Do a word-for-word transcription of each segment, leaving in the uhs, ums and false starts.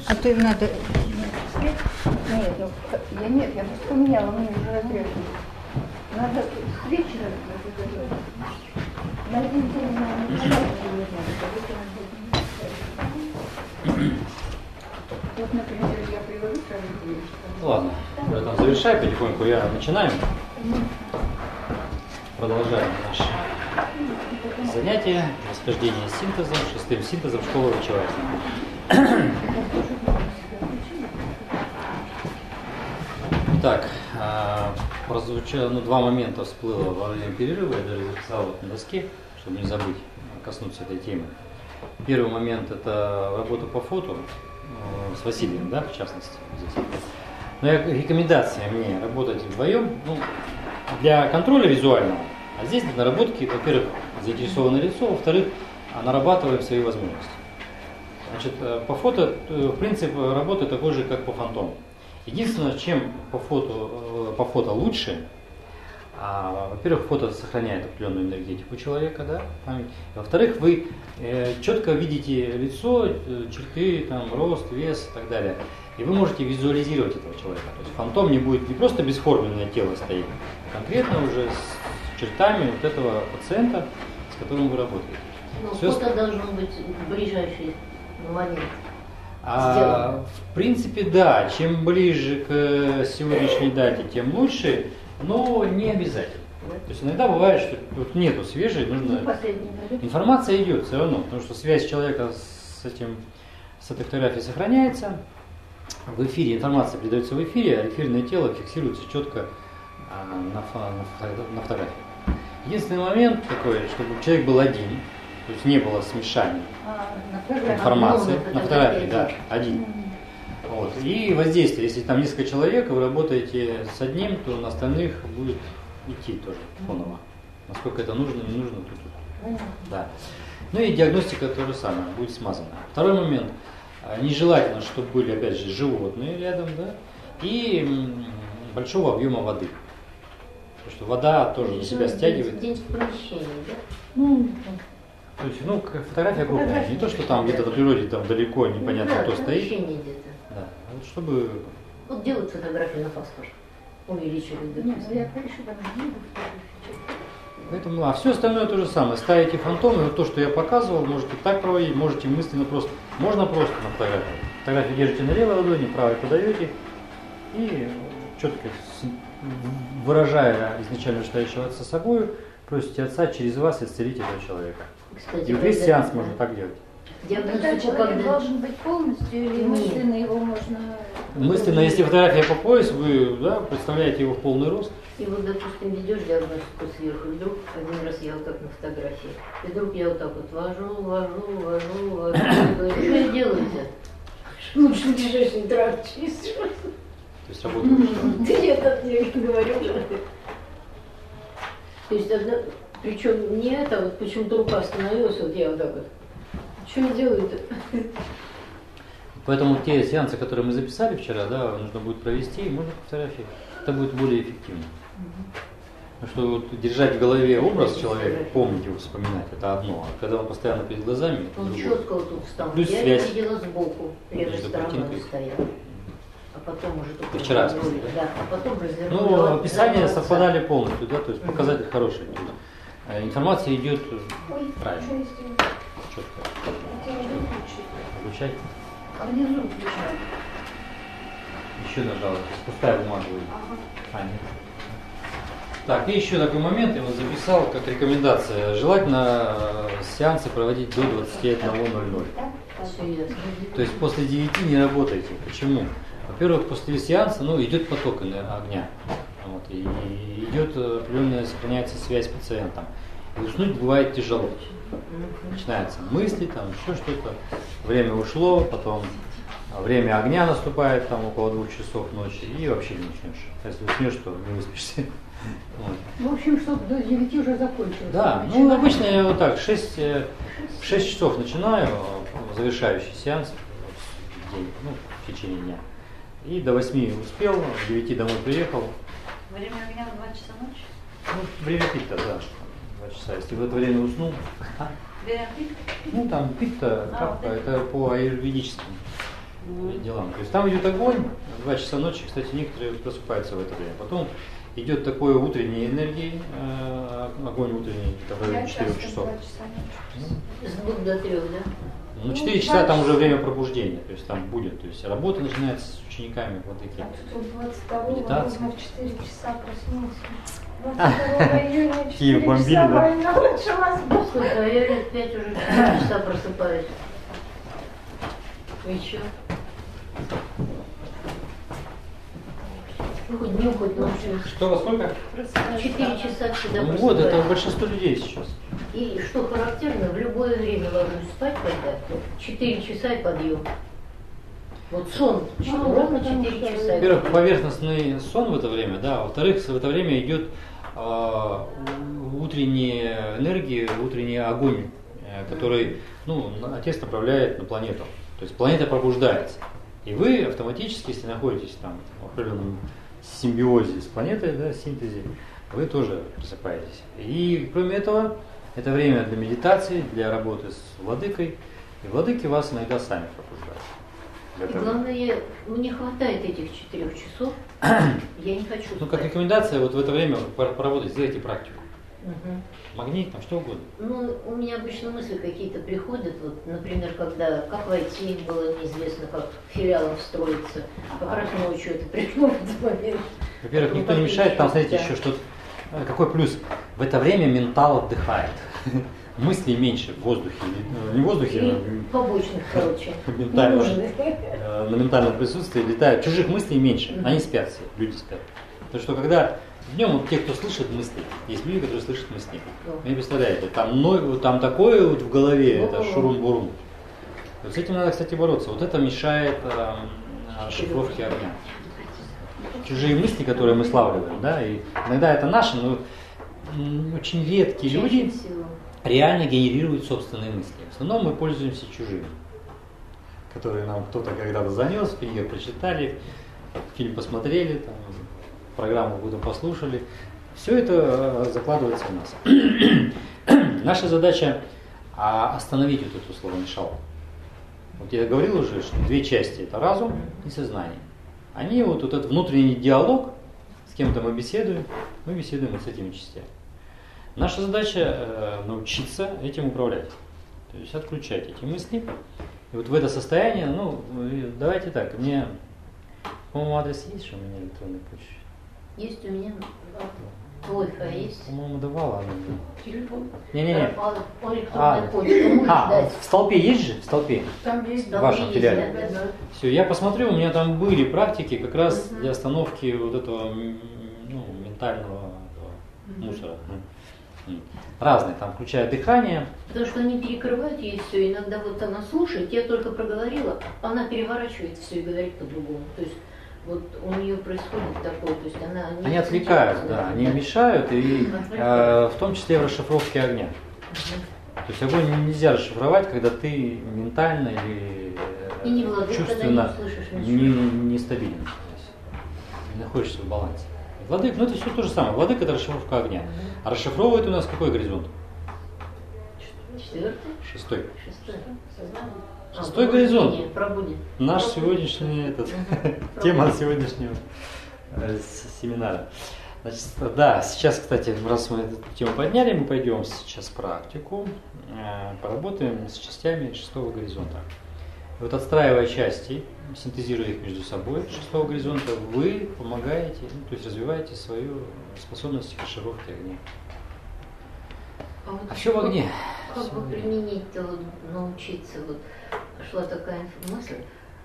А ты надо... Нет, ну, я нет, я просто поменяла, у меня уже разрезано. Надо с вечера на один день на вот, например, я привожу сразу. Ладно, я там завершаю потихоньку, я начинаем. Продолжаем наше занятие восхождение синтезом, шестым синтезом школы врачевания. Итак, прозвучало, ну, два момента всплыло во время перерыва, я даже записал вот на доске, чтобы не забыть коснуться этой темы. Первый момент – это работа по фото с Василием, да, в частности. Здесь. Но я, рекомендация мне работать вдвоем, ну, для контроля визуального, а здесь для наработки, во-первых, заинтересованное лицо, во-вторых, нарабатываем свои возможности. Значит, по фото принцип работы такой же, как по фантому. Единственное, чем по фото, по фото лучше, а, во-первых, фото сохраняет определенную энергетику человека, да, память. Во-вторых, вы э, четко видите лицо, черты, там, рост, вес и так далее. И вы можете визуализировать этого человека. То есть фантом не будет не просто бесформенное тело стоит, а конкретно уже с чертами вот этого пациента, с которым вы работаете. Но Все фото должно быть ближайший момент. А, в принципе, да, чем ближе к сегодняшней дате, тем лучше, но не обязательно. То есть иногда бывает, что вот нету свежей, нужно... Информация идет все равно, потому что связь человека с этим, с этой фотографией сохраняется. В эфире информация передается в эфире, а эфирное тело фиксируется четко а, на, фо, на, фото, на фотографии. Единственный момент такой, чтобы человек был один, то есть не было смешаний а, информации, на фотографии, да, один. Вот. И воздействие, если там несколько человек, вы работаете с одним, то на остальных будет идти тоже фоново. Насколько это нужно, не нужно, тут, тут. Да. Ну и диагностика то же самое, будет смазана. Второй момент. Нежелательно, чтобы были, опять же, животные рядом, да, и большого объема воды. Потому что вода тоже на себя стягивает. День в помещении, да? Ну, то есть, ну, фотография крупная. Не то, что там где-то на природе там далеко, непонятно, да, кто стоит. где-то. Да. Вот чтобы. Вот делают фотографии на паспорт. Увеличивают. Нет, ну я конечно там не буду. Поэтому, а все остальное то же самое. Ставите фантомы, вот то, что я показывал, можете так проводить, можете мысленно просто. Можно просто на фотографии. Фотографию держите на левой ладони, правой подаете и четко выражая изначально желающего отца собой, просите отца через вас исцелить этого человека. Кстати, и весь сеанс да. можно так делать. Тогда человек должен быть полностью или мысленно его можно... Мысленно, если фотография по пояс, вы да, представляете его в полный рост. И вот, допустим, ведешь диагностику сверху, и вдруг один раз я вот так на фотографии, и вдруг я вот так вот вожу, вожу, вожу, вожу, и говорю, что я делаю-то? Лучше ближайший тракт чистишь. То есть работает. Да я так не говорю. То есть, одна, причем не это, вот почему-то рука остановилась, вот я вот так вот. Что я делаю-то? Поэтому те сеансы, которые мы записали вчера, да, нужно будет провести, можно по фотографии. Это будет более эффективно. Потому что вот держать в голове образ человека, помнить его, вспоминать, это одно. А когда он постоянно перед глазами, он другое. четко вот тут встал. Плюс Я связь. видела сбоку, левой Между стороной картинкой. стоял. А потом уже только Вчера развернули. сказали, Да, а потом развернули. Ну, от- описания от отца. совпадали полностью, да, то есть показатель хороший. То есть, э, информация идет правильно, четко. Включай. А внизу включают. Еще нажала, то есть пустая бумага будет. А, нет. Так, и еще такой момент, я вот записал как рекомендация. Желательно э, сеансы проводить до двадцати одного ноль-ноль. Все ясно. То есть после девяти не работайте. Почему? Во-первых, после сеанса ну, идет поток огня. Вот, и идет определенная, сохраняется связь с пациентом. И уснуть бывает тяжело. Начинаются мысли, там еще что-то. Время ушло, потом время огня наступает, там около двух часов ночи, и вообще не начнешь. Если уснешь, то не выспишься. Вот. В общем, чтобы до девяти уже закончилось. Да, ну обычно я вот так, шесть, в шесть часов начинаю завершающий сеанс в день, ну, в течение дня. И до восьми успел, в девяти домой приехал. Время огня в два часа ночи? Ну, время пить-то, да, два часа. Если в это время уснул, Время пить? ну там пить-то, А, капка, вот это по аюрведическим делам. То есть там идет огонь, в два часа ночи, кстати, некоторые просыпаются в это время. Потом идет такой утренней энергии, э, огонь утренний, это в районе четырёх часов. С двух до трех, да? Ну, четыре часа там уже время пробуждения, то есть там будет, то есть работа начинается с учениками владыки. А тут двадцать второго Медитация. ровно в четыре часа проснулся. двадцать второго июня в Киев четыре бомбили, часа да? война началась. Слушай, а я лет пять уже в четыре часа просыпаюсь. И чё? Ну, хоть днем, хоть ночью. Что, во сколько? Четыре часа всегда Ну просыпаюсь. вот, это большинство людей сейчас. И что характерно, в любое время ложусь спать, когда четыре часа и подъем. Вот сон, Ну, ровно потому четыре что- часа. и Во-первых, подъем. поверхностный сон в это время, да, а во-вторых, в это время идет э, утренняя энергия, утренний огонь, э, который, ну, на- Отец направляет на планету. То есть планета пробуждается. И вы автоматически, если находитесь там в определенном симбиозе с планетой, да, синтезе, вы тоже просыпаетесь. И кроме этого, это время для медитации, для работы с владыкой. И владыки вас иногда сами пробуждают. И Это- главное, мне хватает этих четырех часов. Я не хочу Ну, как спать. рекомендация, вот в это время пор- поработать, сделайте практику. Мгм. Магнит, там что угодно. Ну, у меня обычно мысли какие-то приходят, вот, например, когда как войти, было неизвестно, как филиалом встроиться. Как раз ночью это пришло в этот момент. Во-первых, Ну, никто не как мешает, там, еще, смотрите, да. еще что-то. э, Какой плюс? В это время ментал отдыхает. Мыслей меньше в воздухе. э, Не в воздухе, И а побочных, короче. ментально. Ненужных. э, на ментальном присутствии летают. Чужих мыслей меньше. Мгм. Они спят все, люди спят. Потому что когда днем вот те, кто слышит мысли, есть люди, которые слышат мысли. Да. Вы не представляете, там, но- там такое вот в голове, это О-о-о. шурум-бурум. Вот с этим надо, кстати, бороться. Вот это мешает э, шифровке огня. Чужие мысли, которые мы славливаем, да, и иногда это наши, но м, очень редкие Чаще люди всего. реально генерируют собственные мысли. В основном мы пользуемся чужими, которые нам кто-то когда-то занес, книгу прочитали, фильм посмотрели, там, программу будем послушали. Все это э, закладывается в нас. Наша задача а, остановить вот эту словомешалку. Вот я говорил уже, что две части – это разум и сознание. Они вот, вот этот внутренний диалог, с кем-то мы беседуем, мы беседуем вот с этими частями. Наша задача э, научиться этим управлять. То есть отключать эти мысли. И вот в это состояние, ну, э, давайте так, мне, по-моему, адрес есть, что у меня электронный почта? Есть у меня Wi-Fi есть. По-моему, давала она мне. Телефон. Не-не-не. А, А, электронная почта. Можешь а, дать? в столпе есть же? В столпе. Там есть Там вашем есть, филиале. да, да, да. Все, я посмотрю, у меня там были практики как раз Мгм. для остановки вот этого м, ну, ментального этого мусора. М. Разные, там, включая дыхание. Потому что они перекрывают ей все. Иногда вот она слушает, я только проговорила, она переворачивает все и говорит по-другому. То есть вот у нее происходит такое, то есть она не Они отвлекают, акцентируется да, на они этом, да. мешают, и э, Отвлекают. в том числе в расшифровке огня. Мгм. То есть огонь нельзя расшифровать, когда ты ментально или э, И не владыка, чувственно когда не услышишь не, ничего. нестабилен. То есть не находишься в балансе. Владык, ну это все то же самое. Владык это расшифровка огня. А расшифровывает у нас какой горизонт? Четвертый, Шестой. шестой. Сознание. А, Шестой горизонт. пробуждение, пробудет. Наш Пробудет. сегодняшний этот, Мгм. тема сегодняшнего э, с- семинара. Значит, да, сейчас, кстати, раз мы эту тему подняли, мы пойдем сейчас в практику, э, поработаем с частями шестого горизонта. И вот отстраивая части, синтезируя их между собой шестого горизонта, вы помогаете, ну, то есть развиваете свою способность к расшифровке огня. вот А все в огне. Как Всё бы в огне. применить-то, вот, научиться, вот шла такая мысль,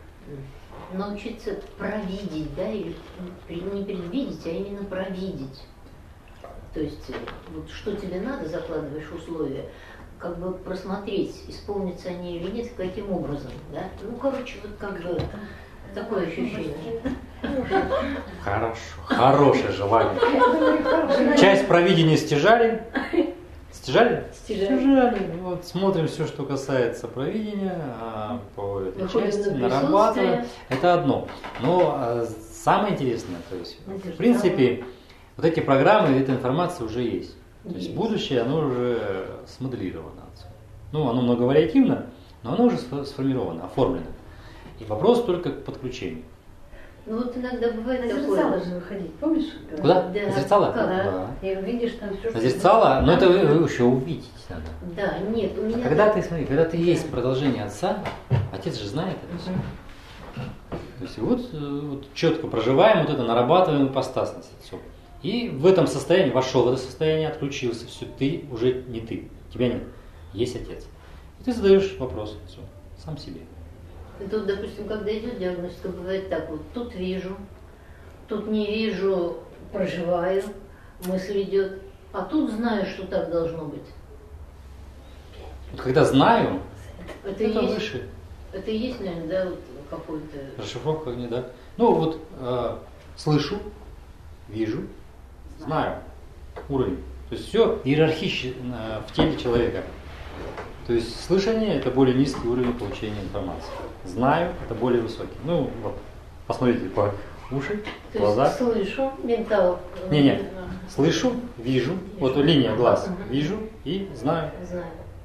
м, научиться провидеть, да, или при- не предвидеть, а именно провидеть. То есть, э, вот что тебе надо, закладываешь условия, как бы просмотреть, исполнятся они или нет, каким образом, да. Ну, короче, вот как бы такое ощущение. Хорошо, хорошее желание. Я говорю, хорошая. Часть провидения стяжали. Стяжали? Стяжали. Стяжали. Вот смотрим все, что касается провидения, а, по этой Выходим части, на нарабатываем. присутствие. Это одно. Но а, самое интересное, то есть, Надежда, в принципе, вот эти программы, эта информация уже есть. То есть Есть. будущее, оно уже смоделировано. Ну, оно много вариативно, но оно уже сфо- сформировано, оформлено. И вопрос только к подключению. Ну вот иногда бывает На такое. зеркало же выходить, помнишь? Куда? Да. На зеркало? Как? Да. И увидишь там все, На зеркало, но это вы, вы еще увидеть надо. Да, нет, у меня... А когда ты, смотри, когда ты есть продолжение отца, отец же знает это все. То есть вот, э, вот четко проживаем, вот это нарабатываем ипостасность отцом. И в этом состоянии, вошел в это состояние, отключился, все, ты уже не ты, тебя нет, есть отец. И ты задаешь вопрос отцу, сам себе. И тут, допустим, когда идет диагностика, бывает так, вот тут вижу, тут не вижу, проживаю, мысль идет, а тут знаю, что так должно быть. Вот когда знаю, Это, это и есть, выше. это и есть, наверное, да, вот какой-то... Расшифровка не да. Ну вот э, слышу, вижу, знаю уровень. То есть все иерархично в теле человека. То есть слышание это более низкий уровень получения информации. Знаю это более высокий. Ну вот, посмотрите по уши, То глаза. есть слышу, ментал. Не, не. Слышу, вижу, вот линия глаз, Мгм. вижу и знаю. Знаю.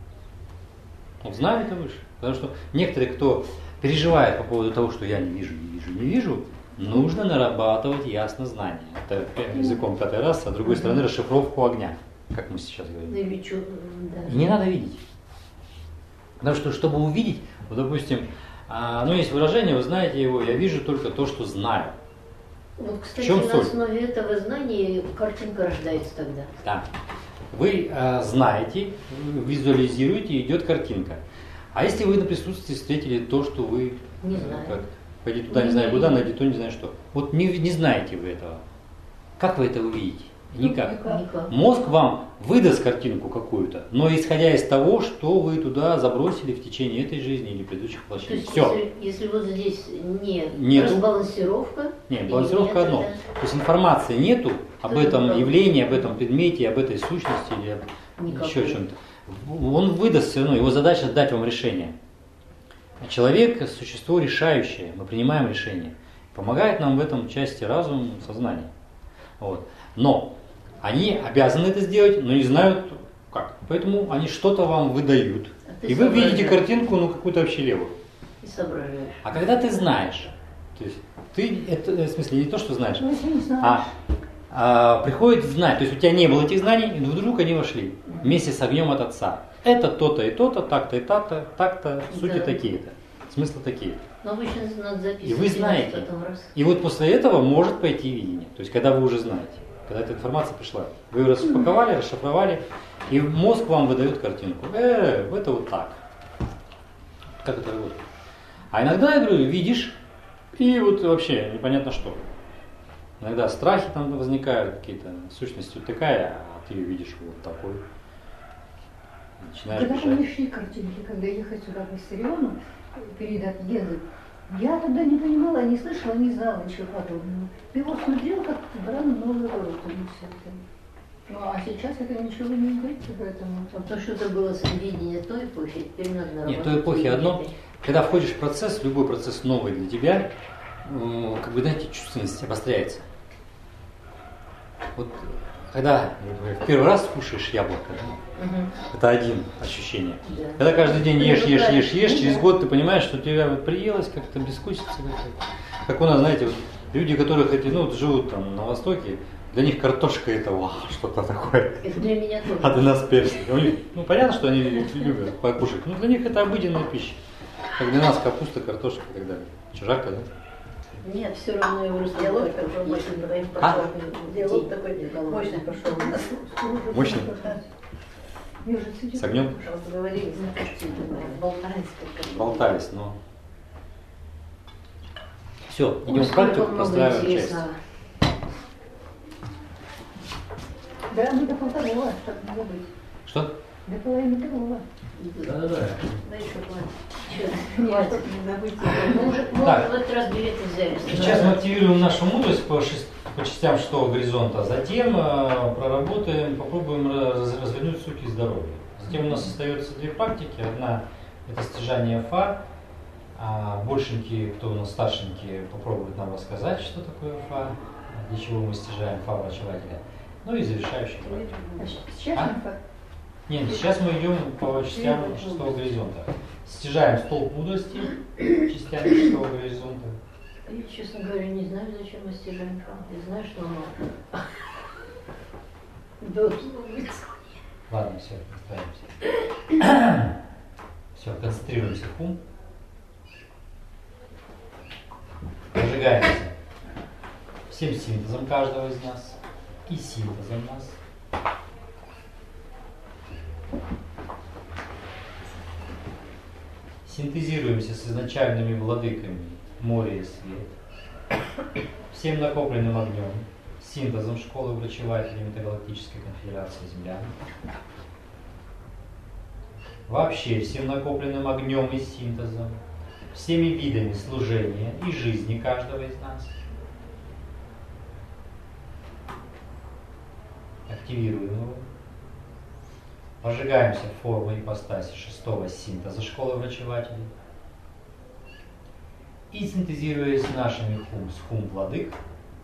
Вот знаю это выше. Потому что некоторые, кто переживает по поводу того, что я не вижу, не вижу, не вижу, нужно нарабатывать ясно знание. Это языком пятый раз, а с другой стороны расшифровку огня, как мы сейчас Ну говорим. или чё, да. И не надо видеть. Потому что, чтобы увидеть, вот, допустим, а, ну есть выражение, вы знаете его, я вижу только то, что знаю. Вот, кстати, чем на соль? основе этого знания картинка рождается тогда. Да. Вы а, знаете, визуализируете, идет картинка. А если вы на присутствии встретили то, что вы Не э, знаю. как, пойди туда, не знаю куда, найди то, не знаю что. Вот не, не знаете вы этого. Как вы это увидите? Никак. Никак. Мозг вам выдаст картинку какую-то, но исходя из того, что вы туда забросили в течение этой жизни или предыдущих То воплощений. есть, Все. если, если вот здесь не Нету. разбалансировка, Нет, или балансировка нет, одно. да. То есть информации нету об Ну, этом да. явлении, об этом предмете, об этой сущности или об Никакой. еще чем-то. Он выдаст все равно, его задача дать вам решение. Человек – существо решающее, мы принимаем решения. Помогает нам в этом части разум, сознание. Вот. Но они обязаны это сделать, но не знают как. Поэтому они что-то вам выдают. А ты И вы видите соображаешь. картинку, ну какую-то вообще левую. И соображаешь. А когда ты знаешь, то есть ты, это в смысле не то, что знаешь, Ну, если не знаю. а, а, приходит знать, то есть у тебя не было этих знаний, и вдруг они вошли вместе с огнем от отца. Это то-то и то-то, так-то и так-то, так-то, сути Да. такие-то, смыслы такие-то. Но обычно надо записывать. И вы знаете. потом раз. И вот после этого может пойти видение, то есть когда вы уже знаете, когда эта информация пришла. Вы ее распаковали, расшифровали, и мозг вам выдает картинку. Э, это вот так. Как это работает? А иногда, я говорю, видишь, и вот вообще непонятно что. Иногда страхи там возникают, какие-то сущности вот такая, а ты ее видишь вот такой. Начинаешь Когда бежать. пришли картинки, когда ехать сюда по Сириону, перед отъездом, я тогда не понимала, не слышала, не знала ничего подобного. И вот смотрела, как бран новый ворот, и все это. Ну, а сейчас это ничего не говорится, поэтому... Вот то, что это было сведение той эпохи, теперь надо Нет, наработать той эпохи сведения одно. этой. Когда входишь в процесс, любой процесс новый для тебя, э, как бы, знаете, чувственность обостряется. Вот когда например, в первый раз кушаешь яблоко, да, Мгм. это один ощущение. Да. Когда каждый день ешь, ешь, ешь, ешь, Привыкаешь. через год ты понимаешь, что тебя вот приелось, как-то бескусица какая-то. Как у нас, знаете, вот люди, которые эти, ну, вот живут там на Востоке, для них картошка это вау, что-то такое. Это для меня тоже. А для нас персик. У них, ну понятно, что они любят покушать, но для них это обыденная пища. Как для нас капуста, картошка и так далее. Чужака, да? Нет, все равно его Диалог распределяют, такой мощный, двоим А? пошел. Диалог такой мощный пошел у нас. Мощный? Я уже сидела. С огнем Вот говорили, болтались как болтались, но... Все, идем Ой, в практику, сколько много простраиваем часть. интересного. Да, мы до полторого, чтобы не забыть. Что? До половины второго. Да-да-да. Да еще хватит. Нет, Хватит не забыть. Мы уже мы Так. в этот раз билеты взяли. Сейчас мы активируем нашу мудрость по, шест- по частям шестого горизонта, затем э, проработаем, попробуем раз- развернуть суть и здоровье. Затем у нас остается две практики. Одна – это стяжание фа. А большенькие, кто у нас старшенькие, попробуют нам рассказать, что такое фа, для чего мы стяжаем фа врачевателя. Ну и завершающий практика. Сейчас А? не факт. Нет, сейчас мы идем по частям шестого горизонта. Стяжаем столб мудрости частями шестого горизонта. Я, честно говоря, не знаю, зачем мы стяжаем храм. Я знаю, что оно должно быть. Ладно, все, настраиваемся. Все, концентрируемся в ум. Зажигаемся всем синтезом каждого из нас и синтезом нас. Синтезируемся с изначальными владыками моря и свет, всем накопленным огнем, синтезом школы врачевателей Метагалактической конфедерации Землян, вообще всем накопленным огнем и синтезом, всеми видами служения и жизни каждого из нас. Активируем его. Пожигаемся формой ипостаси шестого синтеза школы врачевателей. И синтезируясь нашими хум с хум владык,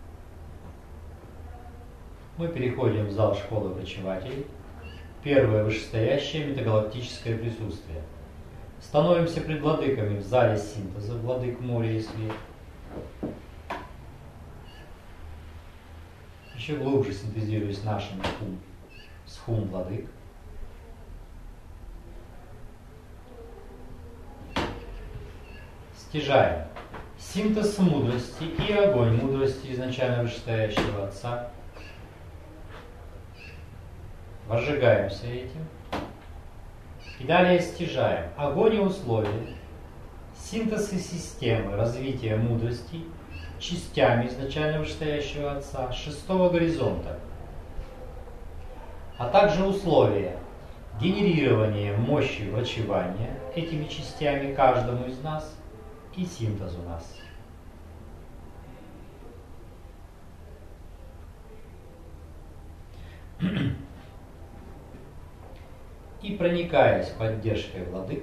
мы переходим в зал школы врачевателей, первое вышестоящее метагалактическое присутствие. Становимся пред владыками в зале синтеза владык моря и свет. Еще глубже синтезируясь нашими хум с хум владык. Стяжаем синтез мудрости и огонь мудрости изначально вышестоящего Отца. Возжигаемся этим. И далее стяжаем огонь и условия, синтез и системы развития мудрости частями изначально вышестоящего Отца шестого горизонта, а также условия генерирования мощи врачевания этими частями каждому из нас и синтез у нас. И проникаясь поддержкой владык,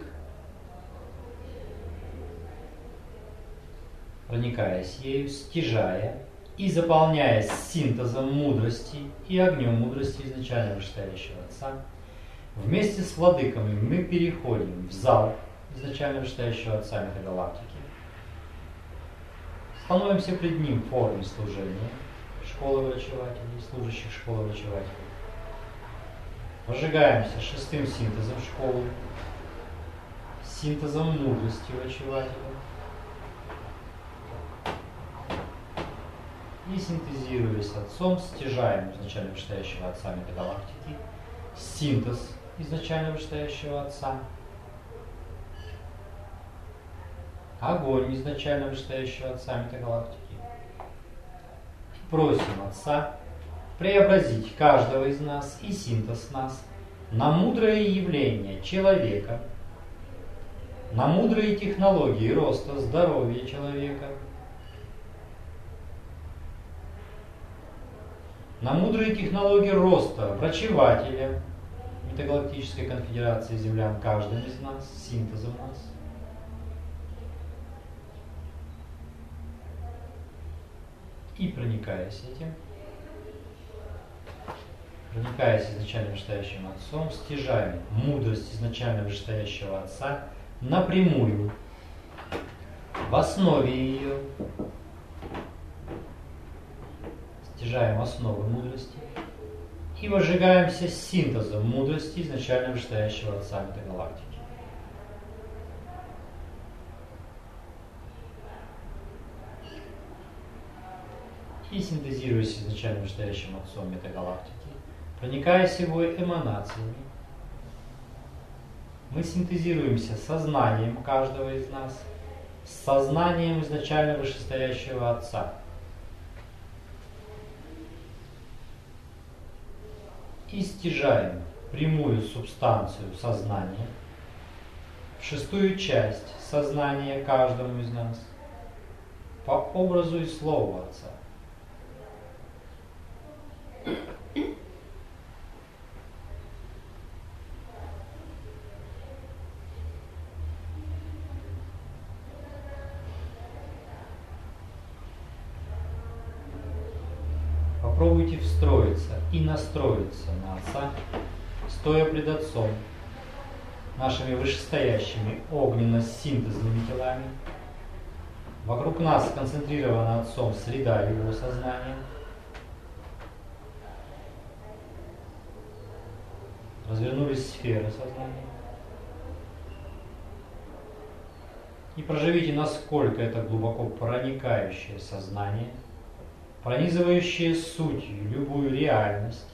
проникаясь ею, стяжая и заполняясь синтезом мудрости и огнем мудрости изначально вышестоящего Отца, вместе с владыками мы переходим в зал изначально вышестоящего Отца Метагалактики, становимся пред ним в форме служения школы врачевателей, служащих школы врачевателей. Возжигаемся шестым синтезом школы, синтезом мудрости врачевателя. И синтезируясь Отцом, стяжаем изначально вышестоящего Отца Метагалактики, синтез изначально вышестоящего Отца, огонь изначально вышестоящего Отца Метагалактики. И просим Отца преобразить каждого из нас и синтез нас на мудрое явление человека, на мудрые технологии роста здоровья человека, на мудрые технологии роста врачевателя Метагалактической конфедерации Землян каждым из нас, синтезом нас. И проникаясь этим, проникаясь изначально вышестоящим Отцом, стяжаем мудрость изначально вышестоящего Отца напрямую, в основе ее, стяжаем основы мудрости и возжигаемся синтезом мудрости изначально вышестоящего Отца Метагалактики. И синтезируясь изначально вышестоящим Отцом Метагалактики, проникаясь его эманациями, мы синтезируемся сознанием каждого из нас, с сознанием изначально вышестоящего Отца. И стяжаем прямую субстанцию сознания, шестую часть сознания каждому из нас, по образу и слову Отца. Попробуйте встроиться и настроиться на Отца стоя пред Отцом, нашими вышестоящими огненно-синтезными телами, вокруг нас сконцентрирована Отцом среда Его сознания, развернулись сферы сознания. И проживите, насколько это глубоко проникающее сознание, пронизывающее сутью любую реальность,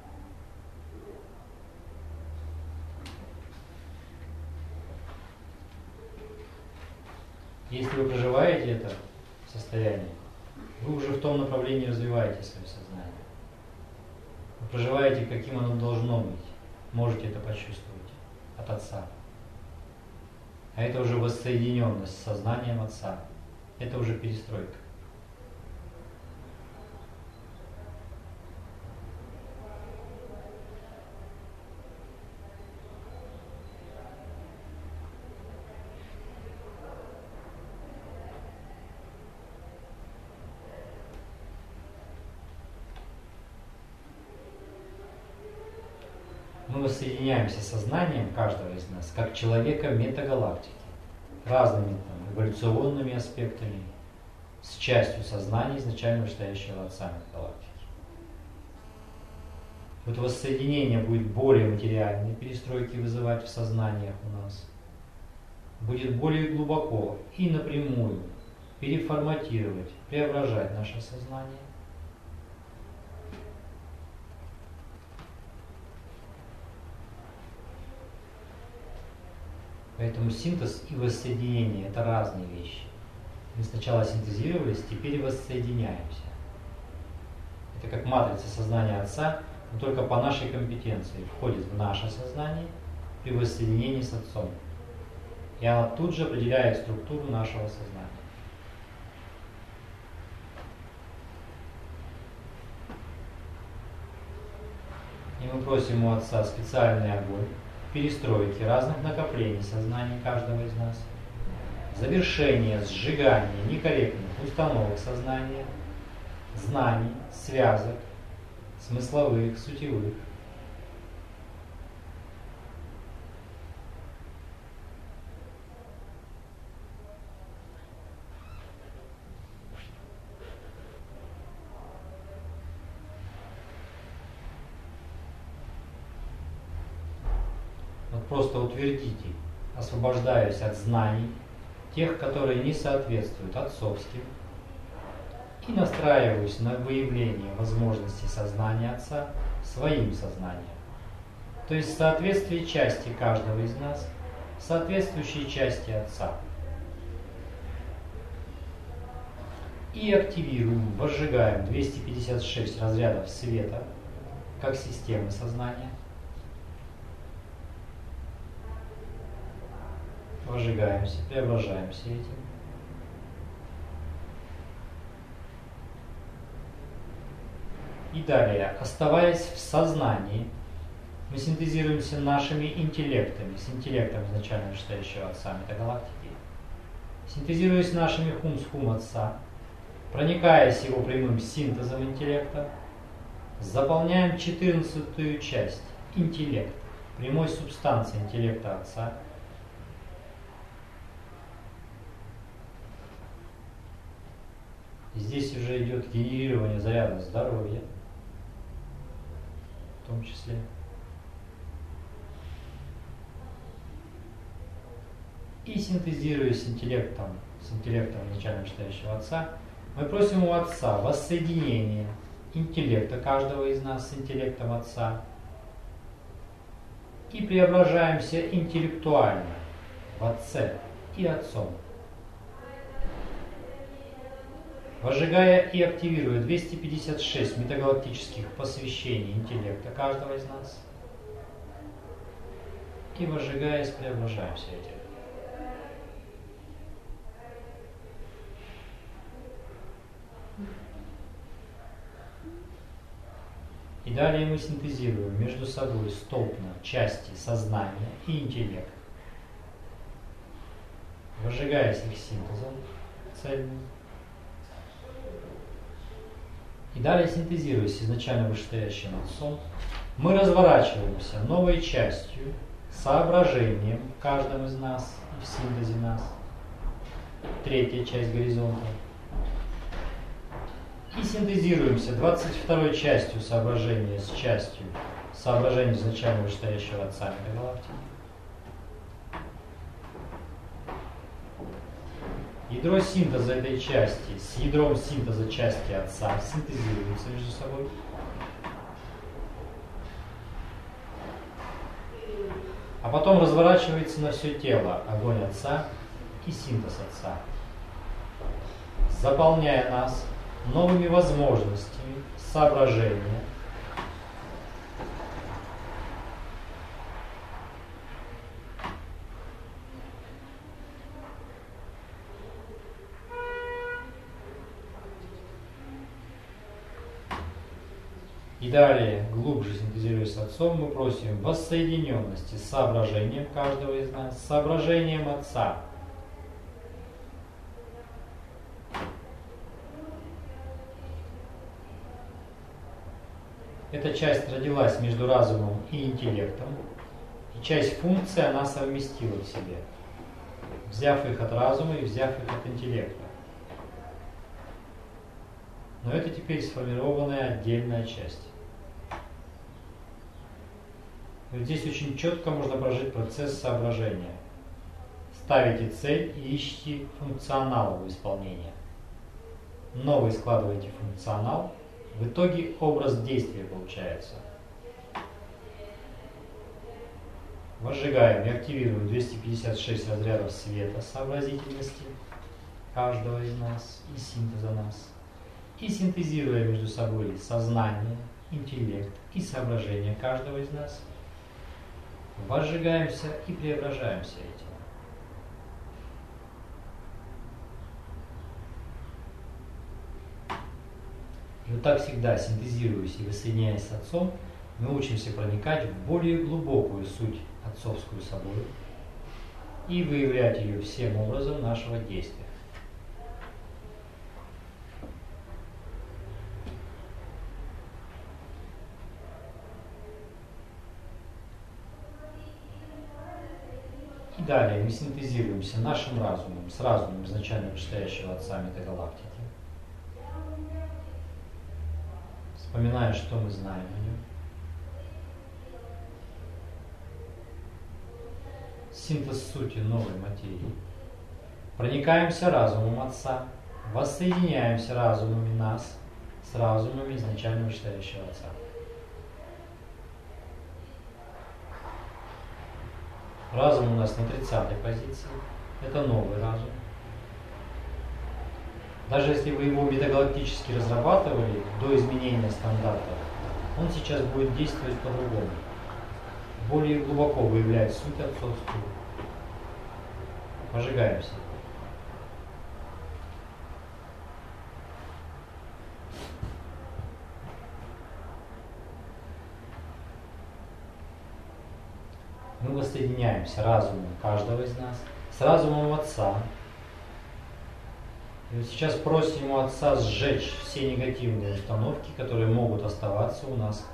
если вы проживаете это состояние, вы уже в том направлении развиваете свое сознание. Вы проживаете, каким оно должно быть. Можете это почувствовать от Отца. А это уже воссоединенность с сознанием Отца. Это уже перестройка. Мы воссоединяемся с сознанием каждого из нас, как человека метагалактики, разными там, эволюционными аспектами, с частью сознания изначально вышестоящего Отца метагалактики. Вот воссоединение будет более материальные перестройки вызывать в сознаниях у нас, будет более глубоко и напрямую переформатировать, преображать наше сознание. Поэтому синтез и воссоединение – это разные вещи. Мы сначала синтезировались, теперь воссоединяемся. Это как матрица сознания Отца, но только по нашей компетенции входит в наше сознание при воссоединении с Отцом. И она тут же определяет структуру нашего сознания. И мы просим у Отца специальный огонь, перестройки разных накоплений сознания каждого из нас, завершение, сжигание некорректных установок сознания, знаний, связок, смысловых, сутевых. Просто утвердите, освобождаясь от знаний, тех, которые не соответствуют отцовским, и настраиваюсь на выявление возможностей сознания Отца своим сознанием. То есть в соответствии части каждого из нас, соответствующей части Отца. И активируем, возжигаем двести пятьдесят шесть разрядов света, как системы сознания. Возжигаемся, преображаемся этим. И далее, оставаясь в сознании, мы синтезируемся нашими интеллектами, с интеллектом изначально вышестоящего Отца метагалактики, синтезируясь нашими хум с хум Отца, проникаясь его прямым синтезом интеллекта, заполняем четырнадцатую часть, интеллект, прямой субстанции интеллекта Отца. Здесь уже идет генерирование заряда здоровья, в том числе. И синтезируясь с интеллектом, с интеллектом изначально вышестоящего Отца, мы просим у Отца воссоединения интеллекта каждого из нас с интеллектом Отца и преображаемся интеллектуально в Отце и Отцом. Возжигая и активируя двести пятьдесят шесть метагалактических посвящений интеллекта каждого из нас, и возжигаясь, преображаемся этим. И далее мы синтезируем между собой столпно части сознания и интеллекта, возжигаясь их синтезом цельным. И далее синтезируясь изначально вышестоящим Отцом, Мы разворачиваемся новой частью, соображением в каждом из нас и в синтезе нас. Третья часть горизонта. И синтезируемся двадцать второй частью соображения с частью соображения изначально вышестоящего Отца метагалактики. Ядро синтеза этой части с ядром синтеза части Отца синтезируются между собой. А потом разворачивается на все тело огонь Отца и синтез Отца, заполняя нас новыми возможностями соображения, и далее, глубже синтезируясь с Отцом, мы просим воссоединенности с соображением каждого из нас, с соображением Отца. Эта часть родилась между разумом и интеллектом, и часть функции она совместила в себе, взяв их от разума и взяв их от интеллекта. Но это теперь сформированная отдельная часть. И вот здесь очень четко можно прожить процесс соображения. Ставите цель и ищите функционал в исполнении. Но вы складываете функционал, в итоге образ действия получается. Возжигаем и активируем двести пятьдесят шесть разрядов света сообразительности каждого из нас и синтеза нас. И синтезируя между собой сознание, интеллект и соображение каждого из нас, возжигаемся и преображаемся этим. И вот так всегда, синтезируясь и воссоединяясь с Отцом, мы учимся проникать в более глубокую суть отцовскую собой и выявлять ее всем образом нашего действия. И далее мы синтезируемся нашим разумом, с разумом изначально вышестоящего Отца метагалактики, вспоминая, что мы знаем о нем. Синтез сути новой материи. Проникаемся разумом Отца, воссоединяемся разумами нас с разумами изначально вышестоящего Отца. Разум у нас на тридцатой позиции. Это новый разум. Даже если вы его метагалактически разрабатывали до изменения стандартов, он сейчас будет действовать по-другому. Более глубоко выявлять суть отцовскую. Пожигаемся. Мы воссоединяемся разумом каждого из нас с разумом Отца. И вот сейчас просим у Отца сжечь все негативные установки, которые могут оставаться у нас.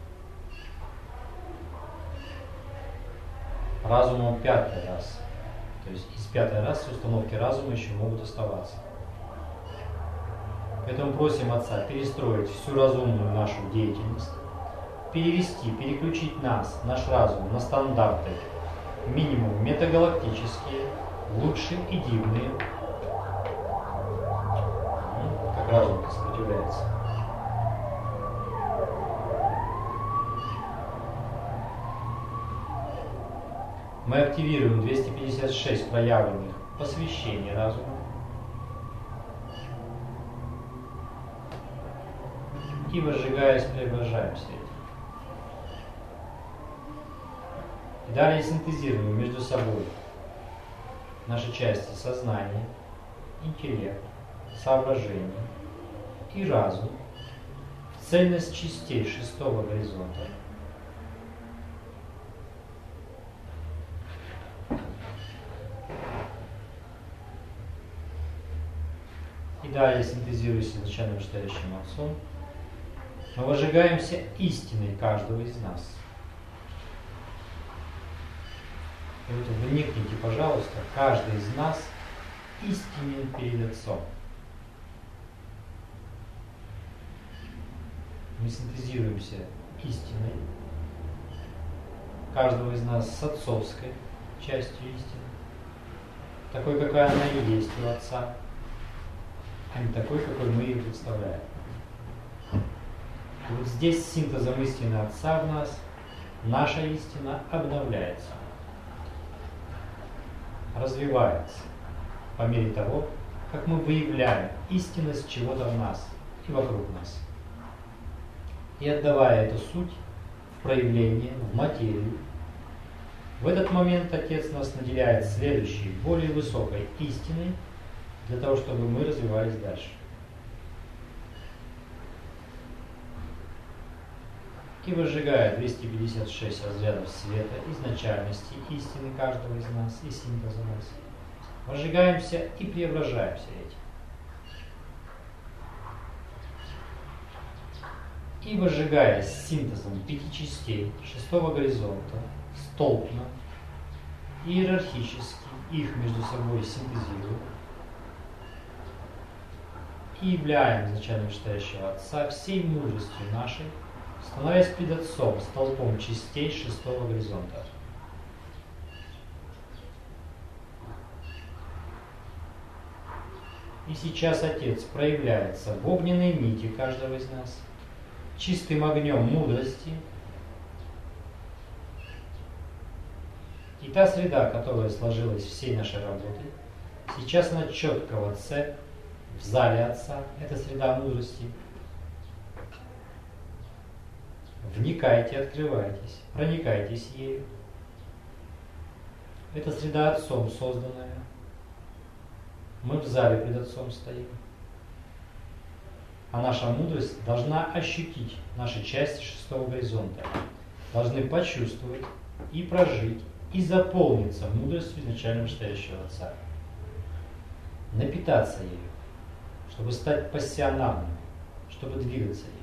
Разумом пятый раз. То есть из пятой расы установки разума еще могут оставаться. Поэтому просим Отца перестроить всю разумную нашу деятельность, перевести, переключить нас, наш разум, на стандарты минимум метагалактические, лучше эдипные. Как разум сопротивляется. Мы активируем двести пятьдесят шесть проявленных посвящений разума. И, возжигаясь, преображаемся этим. И далее синтезируем между собой наши части сознания, интеллект, соображение и разум в цельность частей шестого горизонта. И далее синтезируясь изначально вышестоящим Отцом, Мы возжигаемся истиной каждого из нас. И вот вникните, пожалуйста, каждый из нас истинен перед Отцом. Мы синтезируемся истиной каждого из нас с отцовской частью истины, такой, какая она и есть у Отца, а не такой, какой мы ее представляем. И вот здесь синтезом истины Отца в нас наша истина обновляется, развивается по мере того, как мы выявляем истинность чего-то в нас и вокруг нас. И отдавая эту суть в проявление, в материю, в этот момент Отец нас наделяет следующей, более высокой истиной, для того, чтобы мы развивались дальше. И возжигает двести пятьдесят шесть разрядов света изначальности истины каждого из нас и синтеза нас. Возжигаемся и преображаемся этим. И возжигаясь синтезом пяти частей шестого горизонта, столпно, иерархически их между собой синтезируя, и являем изначально вышестоящего Отца всей мудростью нашей, становясь пред Отцом столпом частей шестого горизонта. И сейчас Отец проявляется в огненной нити каждого из нас, чистым огнем мудрости. И та среда, которая сложилась всей нашей работы, сейчас она четко в Отце, в зале Отца, это среда мудрости. Вникайте, открывайтесь, проникайтесь ею. Это среда Отцом созданная. Мы в зале пред Отцом стоим. А наша мудрость должна ощутить наши части шестого горизонта. Должны почувствовать и прожить, и заполниться мудростью изначально вышестоящего Отца. Напитаться ею, чтобы стать пассионарным, чтобы двигаться ею.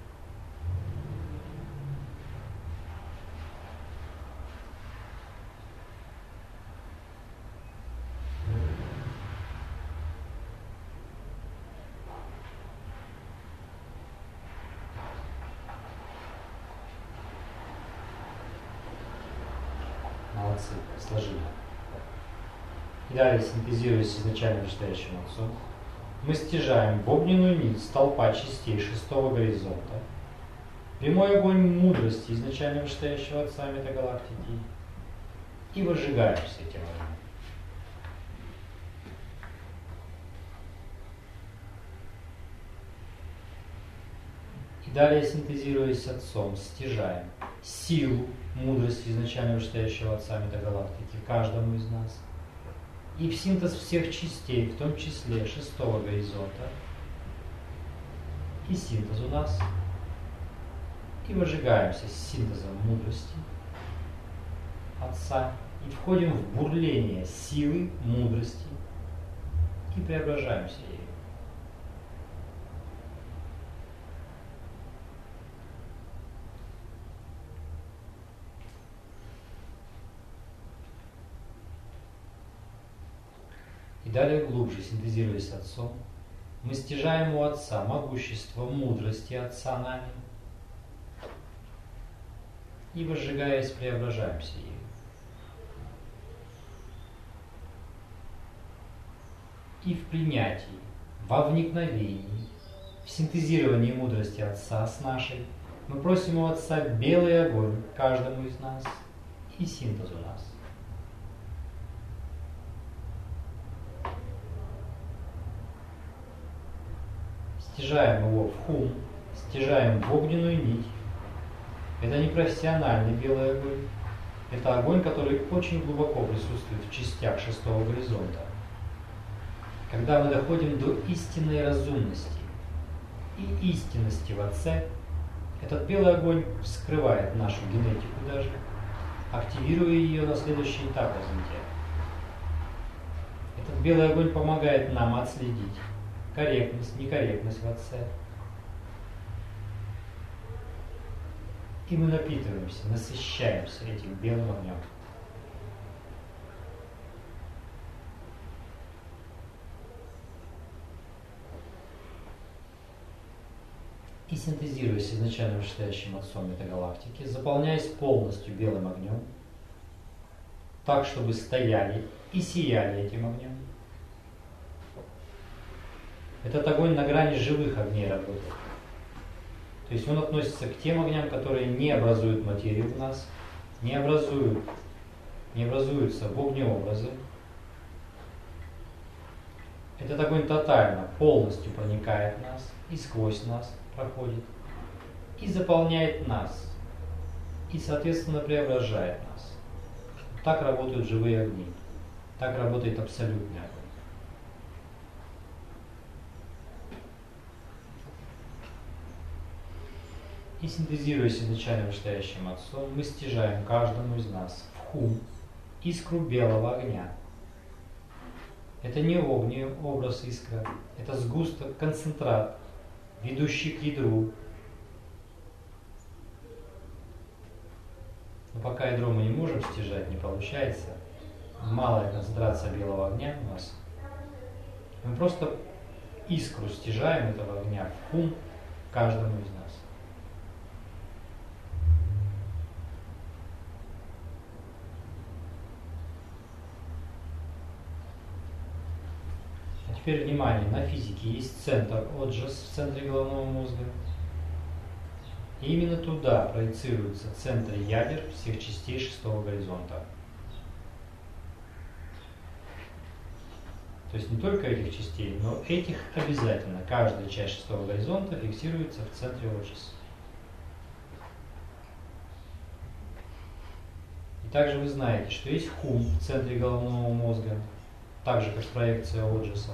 Молодцы, сложили. И далее, синтезируясь изначально вышестоящим Отцом, мы стяжаем в огненную нить столпа частей шестого горизонта, прямой огонь мудрости изначально вышестоящего Отца метагалактики, и возжигаемся этим огнем. И далее, синтезируясь с Отцом, стяжаем силу мудрости изначально вышестоящего Отца метагалактики каждому из нас, и в синтез всех частей, в том числе шестого горизонта, и синтез у нас, и выжигаемся с синтезом мудрости Отца, и входим в бурление силы мудрости, и преображаемся ею. И далее глубже, синтезируясь с Отцом, мы стяжаем у Отца могущество мудрости Отца нами и, возжигаясь, преображаемся ею. И в принятии, во вникновении, в синтезировании мудрости Отца с нашей, мы просим у Отца белый огонь каждому из нас и синтез у нас. Стяжаем его в хум, стяжаем в огненную нить. Это не профессиональный белый огонь. Это огонь, который очень глубоко присутствует в частях шестого горизонта. Когда мы доходим до истинной разумности и истинности в Отце, этот белый огонь вскрывает нашу генетику даже, активируя ее на следующий этап развития. Этот белый огонь помогает нам отследить корректность, некорректность в Отце. И мы напитываемся, насыщаемся этим белым огнем. И синтезируясь с изначально вышестоящим отцом этой галактики, заполняясь полностью белым огнем, так, чтобы стояли и сияли этим огнем. Этот огонь на грани живых огней работает. То есть он относится к тем огням, которые не образуют материю в нас, не образуют, не образуются в огнеобразы. Этот огонь тотально, полностью проникает в нас и сквозь нас проходит, и заполняет нас, и, соответственно, преображает нас. Так работают живые огни, так работает абсолютный огонь. И синтезируясь с изначально вышестоящим отцом, мы стяжаем каждому из нас в хум искру белого огня. Это не огни, образ искра, это сгусток, концентрат, ведущий к ядру. Но пока ядро мы не можем стяжать, не получается, малая концентрация белого огня у нас, мы просто искру стяжаем этого огня в хум каждому из нас. Теперь внимание, на физике есть центр Оджас в центре головного мозга. И именно туда проецируются центры ядер всех частей шестого горизонта. То есть не только этих частей, но этих обязательно. Каждая часть шестого горизонта фиксируется в центре Оджас. И также вы знаете, что есть хум в центре головного мозга, так же как проекция Оджаса.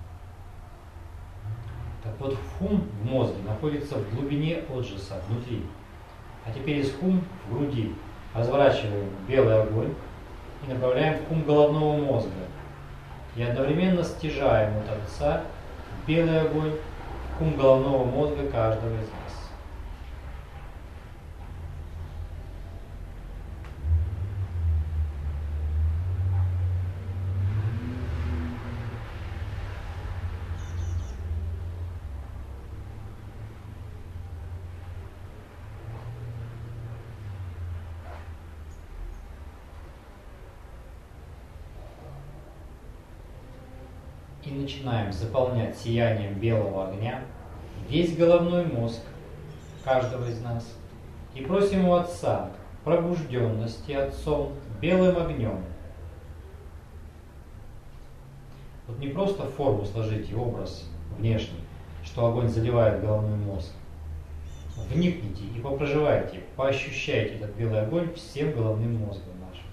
Так вот, хум в мозге находится в глубине Оджаса, внутри. А теперь из хум в груди разворачиваем белый огонь и направляем в хум головного мозга. И одновременно стяжаем от Отца белый огонь в хум головного мозга каждого из нас. И начинаем заполнять сиянием белого огня весь головной мозг каждого из нас. И просим у Отца пробужденности Отцом белым огнем. Вот не просто форму сложите, образ внешний, что огонь заливает головной мозг. Вникните и попроживайте, поощущайте этот белый огонь всем головным мозгом нашим.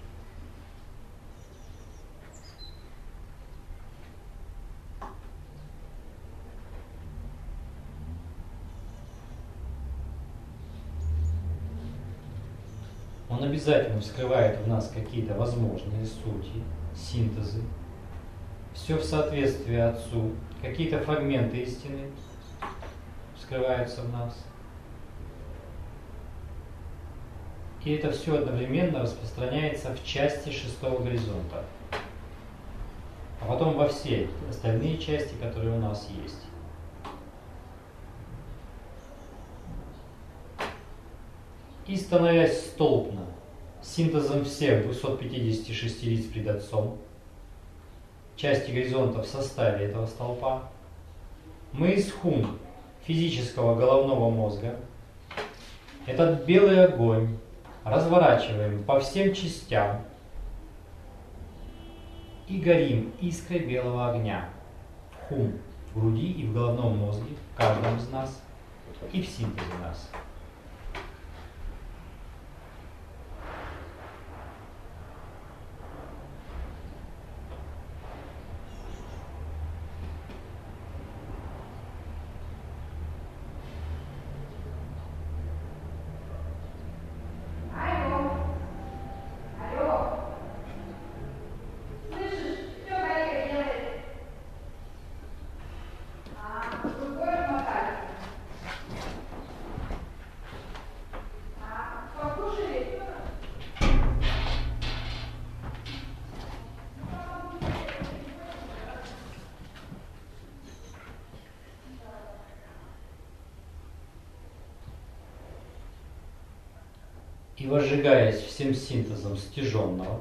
Он обязательно вскрывает в нас какие-то возможные сути, синтезы. Все в соответствии Отцу. Какие-то фрагменты истины вскрываются в нас. И это все одновременно распространяется в части шестого горизонта. А потом во все остальные части, которые у нас есть. И становясь столпно, синтезом всех двухсот пятидесяти шести лиц пред Отцом, части горизонта в составе этого столпа, мы из хум физического головного мозга этот белый огонь разворачиваем по всем частям и горим искрой белого огня в хум, в груди и в головном мозге, в каждом из нас и в синтезе нас. и возжигаясь всем синтезом стяженного,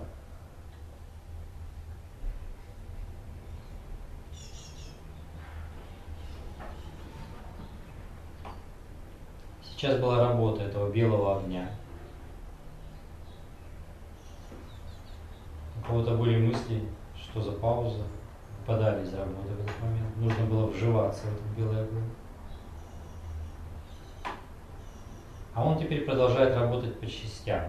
сейчас была работа этого белого огня. У кого-то были мысли, что за пауза, подали из работы в этот момент. Нужно было вживаться в этот белый огонь. А он теперь продолжает работать по частям.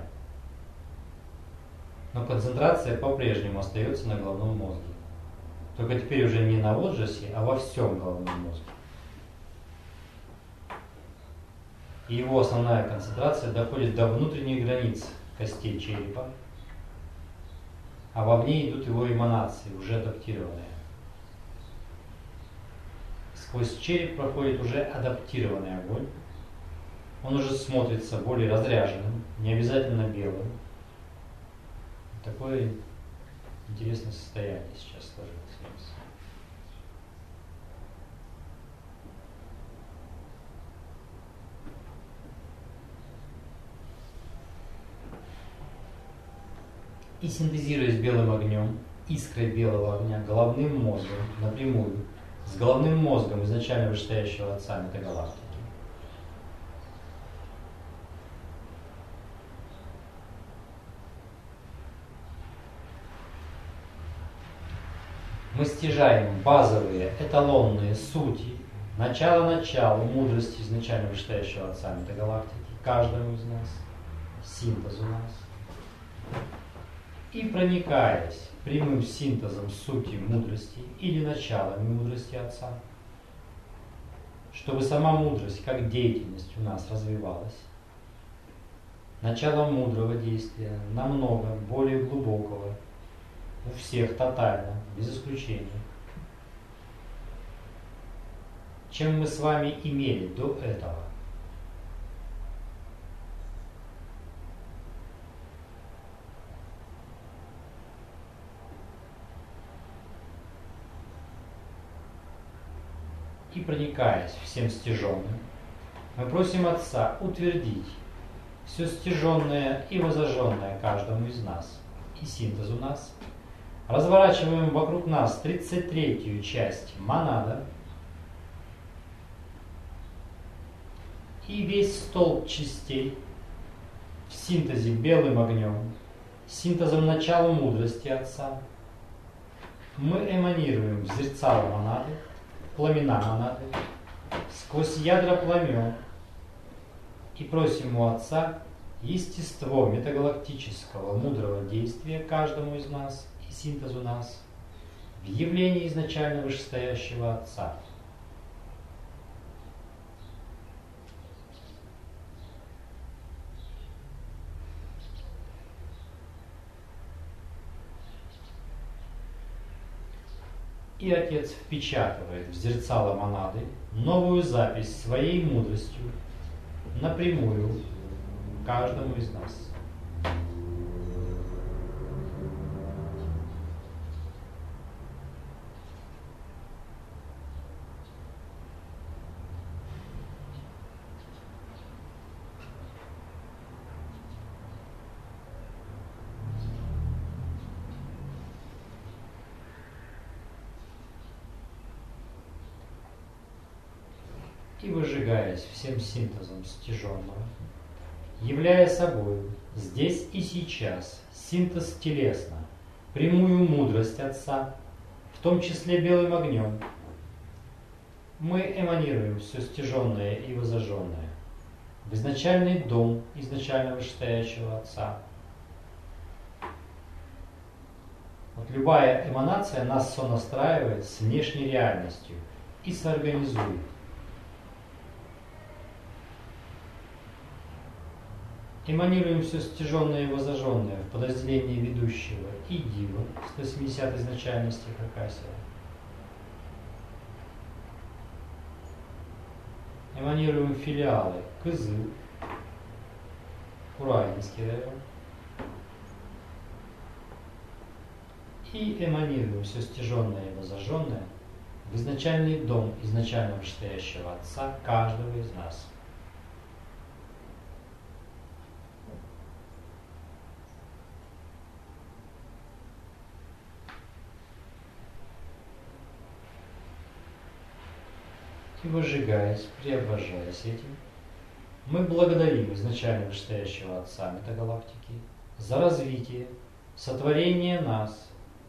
Но концентрация по-прежнему остается на головном мозге. Только теперь уже не на отжасе, а во всем головном мозге. И его основная концентрация доходит до внутренних границ костей черепа, а вовне идут его эманации, уже адаптированные. Сквозь череп проходит уже адаптированный огонь. Он уже смотрится более разряженным, не обязательно белым. Такое интересное состояние сейчас сложилось. И синтезируясь белым огнем, искрой белого огня, головным мозгом напрямую, с головным мозгом изначально вышестоящего Отца метагалактики, мы стяжаем базовые, эталонные сути, начало-начало мудрости изначально вышестоящего Отца метагалактики, каждому из нас, синтез у нас. И проникаясь прямым синтезом сути мудрости или началами мудрости Отца, чтобы сама мудрость как деятельность у нас развивалась, начало мудрого действия намного более глубокого, у всех тотально, без исключения, чем мы с вами имели до этого. И проникаясь всем стяженным, мы просим Отца утвердить все стяженное и возожженное каждому из нас, и синтез у нас. Разворачиваем вокруг нас тридцать третью часть монада и весь столб частей в синтезе белым огнем, синтезом начала мудрости Отца. Мы эманируем в зерцало монады, пламена монады, сквозь ядра пламен и просим у Отца естество метагалактического мудрого действия каждому из нас и синтез у нас в явлении изначально вышестоящего Отца. И Отец впечатывает в зерцало монады новую запись своей мудростью напрямую каждому из нас. И выжигаясь всем синтезом стяженного, являя собой здесь и сейчас синтез телесно, прямую мудрость Отца, в том числе белым огнем, мы эманируем все стяженное и возожженное в изначальный дом изначально вышестоящего Отца. Вот любая эманация нас сонастраивает с внешней реальностью и соорганизует. Эманируем все стяженное и возожженное в подразделении ведущего и дива сто семидесятой изначальности Хакасия. Эманируем филиалы Кызыл, Кураинский район. И эманируем все стяженное и возожженное в изначальный дом изначально вышестоящего Отца каждого из нас. и выжигаясь, преображаясь этим, мы благодарим изначально вышестоящего Отца Метагалактики за развитие, сотворение нас.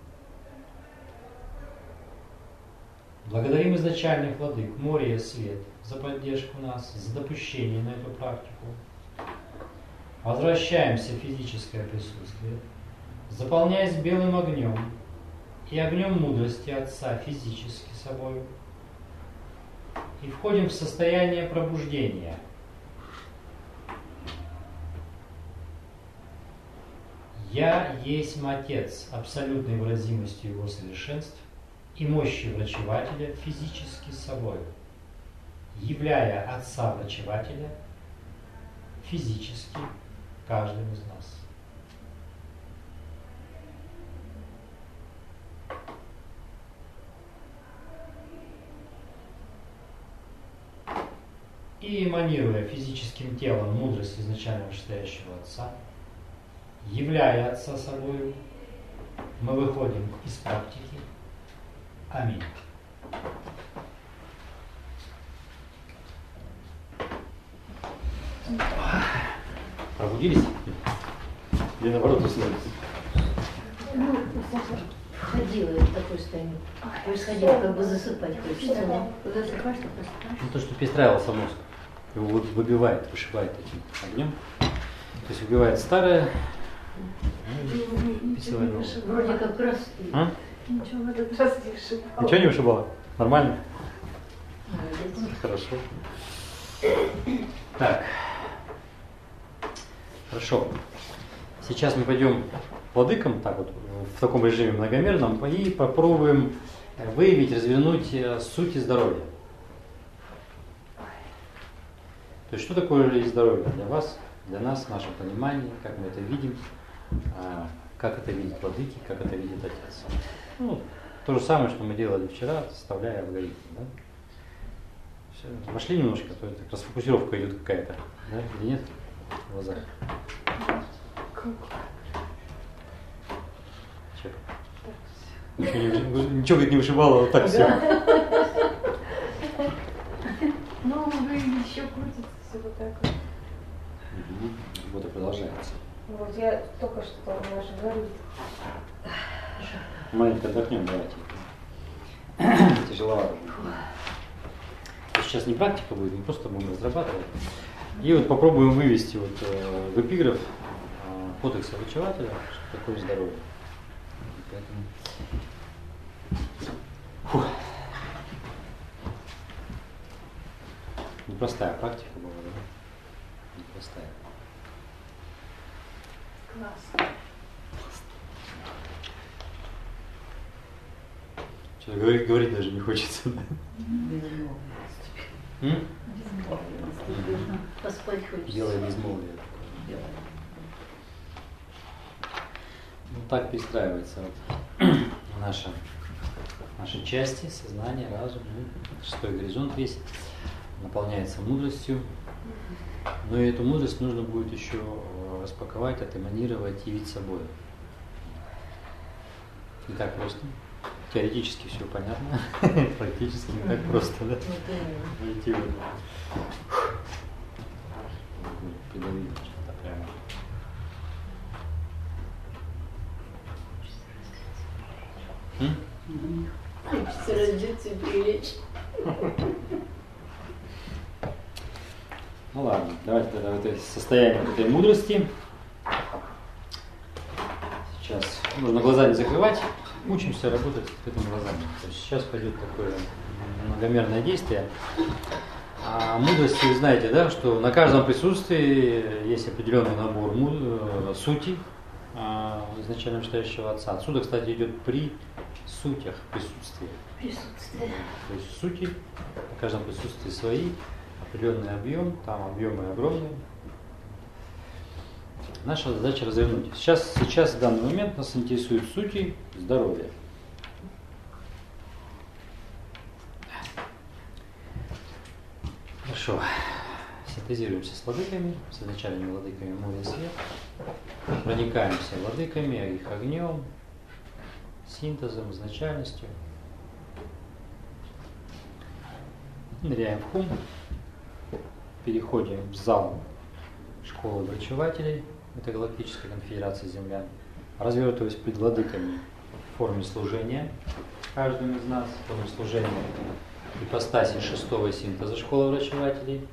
Благодарим изначальных владык море и свет за поддержку нас, за допущение на эту практику. Возвращаемся в физическое присутствие, заполняясь белым огнем и огнем мудрости Отца физически собою, и входим в состояние пробуждения. Я есть Отец абсолютной выразимостью Его совершенств и мощи врачевателя физически собой, являя Отца врачевателя физически каждым из нас. И эманируя физическим телом мудрость изначально вышестоящего Отца, являя Отца собою, мы выходим из практики. Аминь. Пробудились? Или наоборот уснули? Ну, ходила я в такой состоянии. Происходило, как бы засыпать хочется. Засыпаешь, то просыпаешь. Ну, то, что перестраивался мозг, его вы- выбивает, вышибает этим огнем. То есть выбивает старое, ну, и веселое новое. Вроде как раз и А? Ничего в этот раз не вшибало. Ничего не вышибало? Нормально? молодец. Хорошо. Так. Хорошо. Сейчас мы пойдем владыкам, так вот, в таком режиме многомерном, и попробуем выявить, развернуть э, суть здоровья. То есть, что такое здоровье для вас, для нас, в нашем понимании, как мы это видим, а, как это видит владыки, как это видит Отец. Ну, то же самое, что мы делали вчера, составляя алгоритм. Да? Все. Вошли немножко, а то это расфокусировка идет какая-то, да, или нет? В глазах. Че? Ничего, не, выш- ничего говорит, не вышибало, вот так все. Ну, вы еще крутится все вот так вот. Вот и продолжается. Вот я только что уже говорю. Маленько отдохнем, давайте. Тяжеловато. Сейчас не практика будет, мы просто будем разрабатывать. И вот попробуем вывести вот, э, в эпиграф э, кодекса врачевателя, что такое здоровье. Поэтому... Фух. Непростая практика была, да? Непростая. Класс. Что-то говорить, говорить даже не хочется. Да? М? Поспать хочется. Белое безмолвие. Вот так перестраивается вот наша, наши части, сознание, разум. Ну, шестой горизонт весь наполняется мудростью. Но и эту мудрость нужно будет еще распаковать, отэманировать, явить собой. Не так просто. Теоретически все понятно, практически не так просто, да? Войти вот. Придавить что-то прямо. М? Хочется раздеться и прилечь. Ну ладно, давайте тогда в это состояние вот этой мудрости. Сейчас нужно глаза не закрывать. Учимся работать с открытыми глазами. То есть сейчас пойдет такое многомерное действие. А мудрости, вы знаете, да, что на каждом присутствии есть определенный набор му- сути а, изначально вышестоящего Отца. Отсюда, кстати, идет при сутях присутствия. Присутствие. То есть сути, на каждом присутствии свои, определенный объем, там объемы огромные. Наша задача развернуть. Сейчас, сейчас в данный момент нас интересует сути здоровья. Хорошо. Синтезируемся с владыками, с изначальными владыками моря и свет. Проникаемся владыками, их огнем, синтезом, изначальностью. Ныряем в хум. Переходим в зал школы врачевателей Метагалактической конфедерации землян. Развертываясь пред владыками в форме служения, каждым из нас в форме служения ипостаси шестого синтеза школы врачевателей.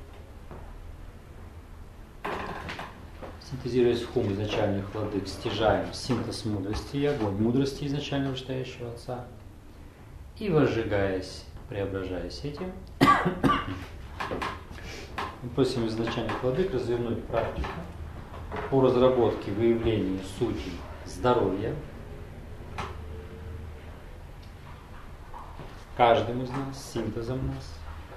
Синтезируясь в хум изначальных владык, стяжаем синтез мудрости и огонь мудрости изначально вышестоящего Отца. И возжигаясь, преображаясь этим, мы просим изначальных владык развернуть практику по разработке, выявлению сути здоровья каждым из нас, синтезом нас.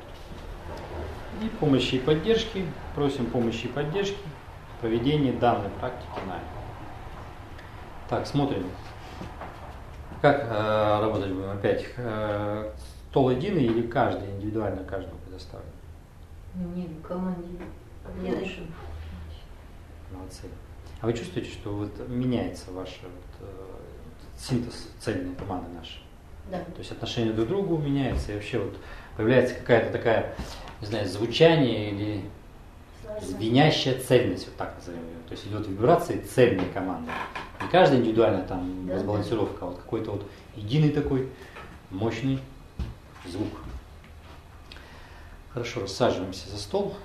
И помощи и поддержки, просим помощи и поддержки в проведении данной практики нами. Так, смотрим. Как э, работать будем опять? Э, стол единый или каждый, индивидуально каждому предоставлен? Не, команде. Дальше. Молодцы. А вы чувствуете, что вот меняется ваш вот, э, синтез цельной команды нашей? Да. То есть отношение друг к другу меняется, и вообще вот появляется какая-то такая, не знаю, звучание или звенящая цельность, вот так назовем ее. То есть идет вибрация цельной команды. Не каждая индивидуальная там Да, разбалансировка, а вот какой-то вот единый такой мощный звук. Хорошо, рассаживаемся за стол.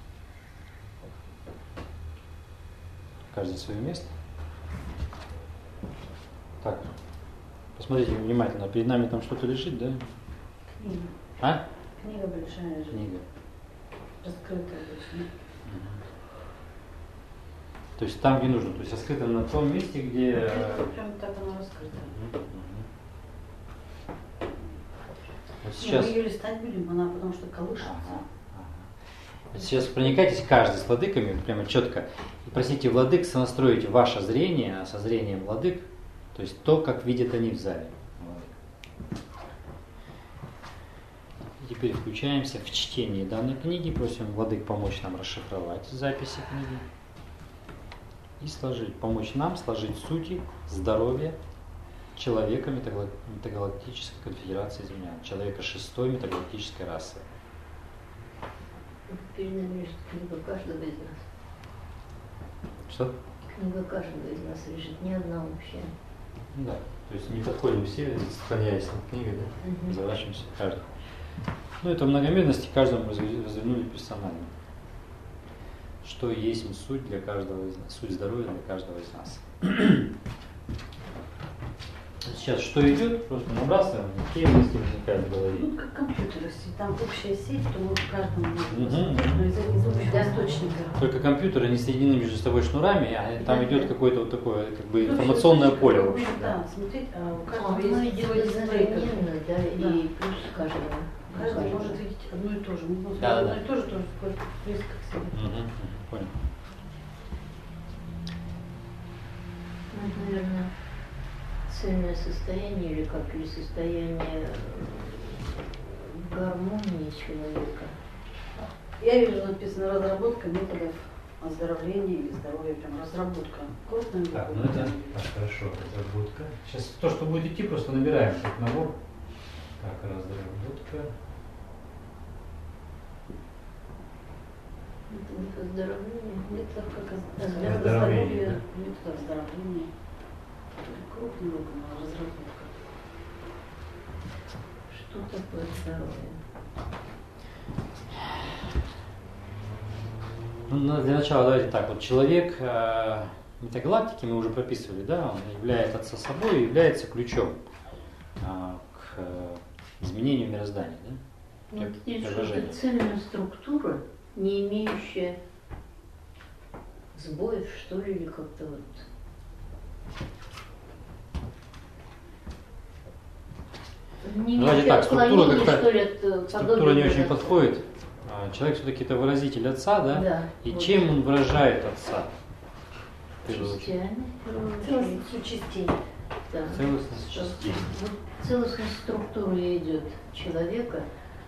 Каждый на свое место. Так, посмотрите внимательно, перед нами там что-то лежит, да? Книга. А? Книга большая лежит. Книга. Раскрытая точно. То есть там, где нужно, то есть раскрыто на том месте, где... Это прям так она раскрыта. Мгм, мгм. Вот Сейчас... сейчас... Мы ее листать будем, она потому что колышется. Ага, ага. Вот сейчас проникайтесь каждый с владыками прямо четко и просите владык сонастроить ваше зрение со зрением владык, то есть то, как видят они в зале. И теперь включаемся в чтение данной книги, просим владык помочь нам расшифровать записи книги и сложить, помочь нам сложить сути здоровья человека Метагалактической конфедерации землян, человека шестой метагалактической расы. Перед нами лежит книга каждого из нас. Что? Книга каждого из нас лежит, не одна общая. Ну да, то есть не подходим все, сохраняясь над книгой, да? Мгм. Заворачиваемся каждый. Ну это в многомерности каждому развернули персонально. Что есть суть для каждого из нас, суть здоровья для каждого из нас. Сейчас что идет, просто набрасываем, какие мысли возникают в голове. Ну, как компьютер, если там общая сеть, то мы в каждом можем Мгм. посмотреть, но из, из общего Да. источника. Только компьютеры не соединены между собой шнурами, а там Да, идет да. какое-то вот такое как бы Ну, информационное всё, поле, в всё, общем. Да, Да. смотреть, а у Оно каждого есть идет свой дисплей. одновременно, да, Да. и плюс каждого. Каждый каждого. может видеть одно и то же. Мы можем Да, да, одно да. и то же тоже сколько близко к себе. Мгм, мгм, понял. Ну, это, наверное, цельное состояние или как или состояние гармонии человека. Я вижу написано разработка методов оздоровления или здоровья, прям разработка. Крупная Так, ну буква. это так, хорошо, разработка. Сейчас то, что будет идти, просто набираем как набор. Так, разработка. Это оздоровление. Метод как оз- Оздоровление, здоровье, да. метод оздоровления. Крупная буква, разработка. Что такое здоровье? Ну, для начала давайте так, вот человек э, метагалактики мы уже прописывали, да, он является собой и является ключом э, к э, изменению мироздания, да? Вот Как здесь приложение. что-то цельная структура, не имеющая сбоев, что ли, или как-то вот. Не Давайте имеющая так, структура отклонений, как-то- что ли, от, э, Структура не подобия очень даже. подходит. А, Человек все-таки это выразитель отца, да? Да, И вот. чем он выражает отца? В первую очередь. Частями, в первую очередь. Целостностью частей. Да. Целостность частей. Вот целостность структуры идет человека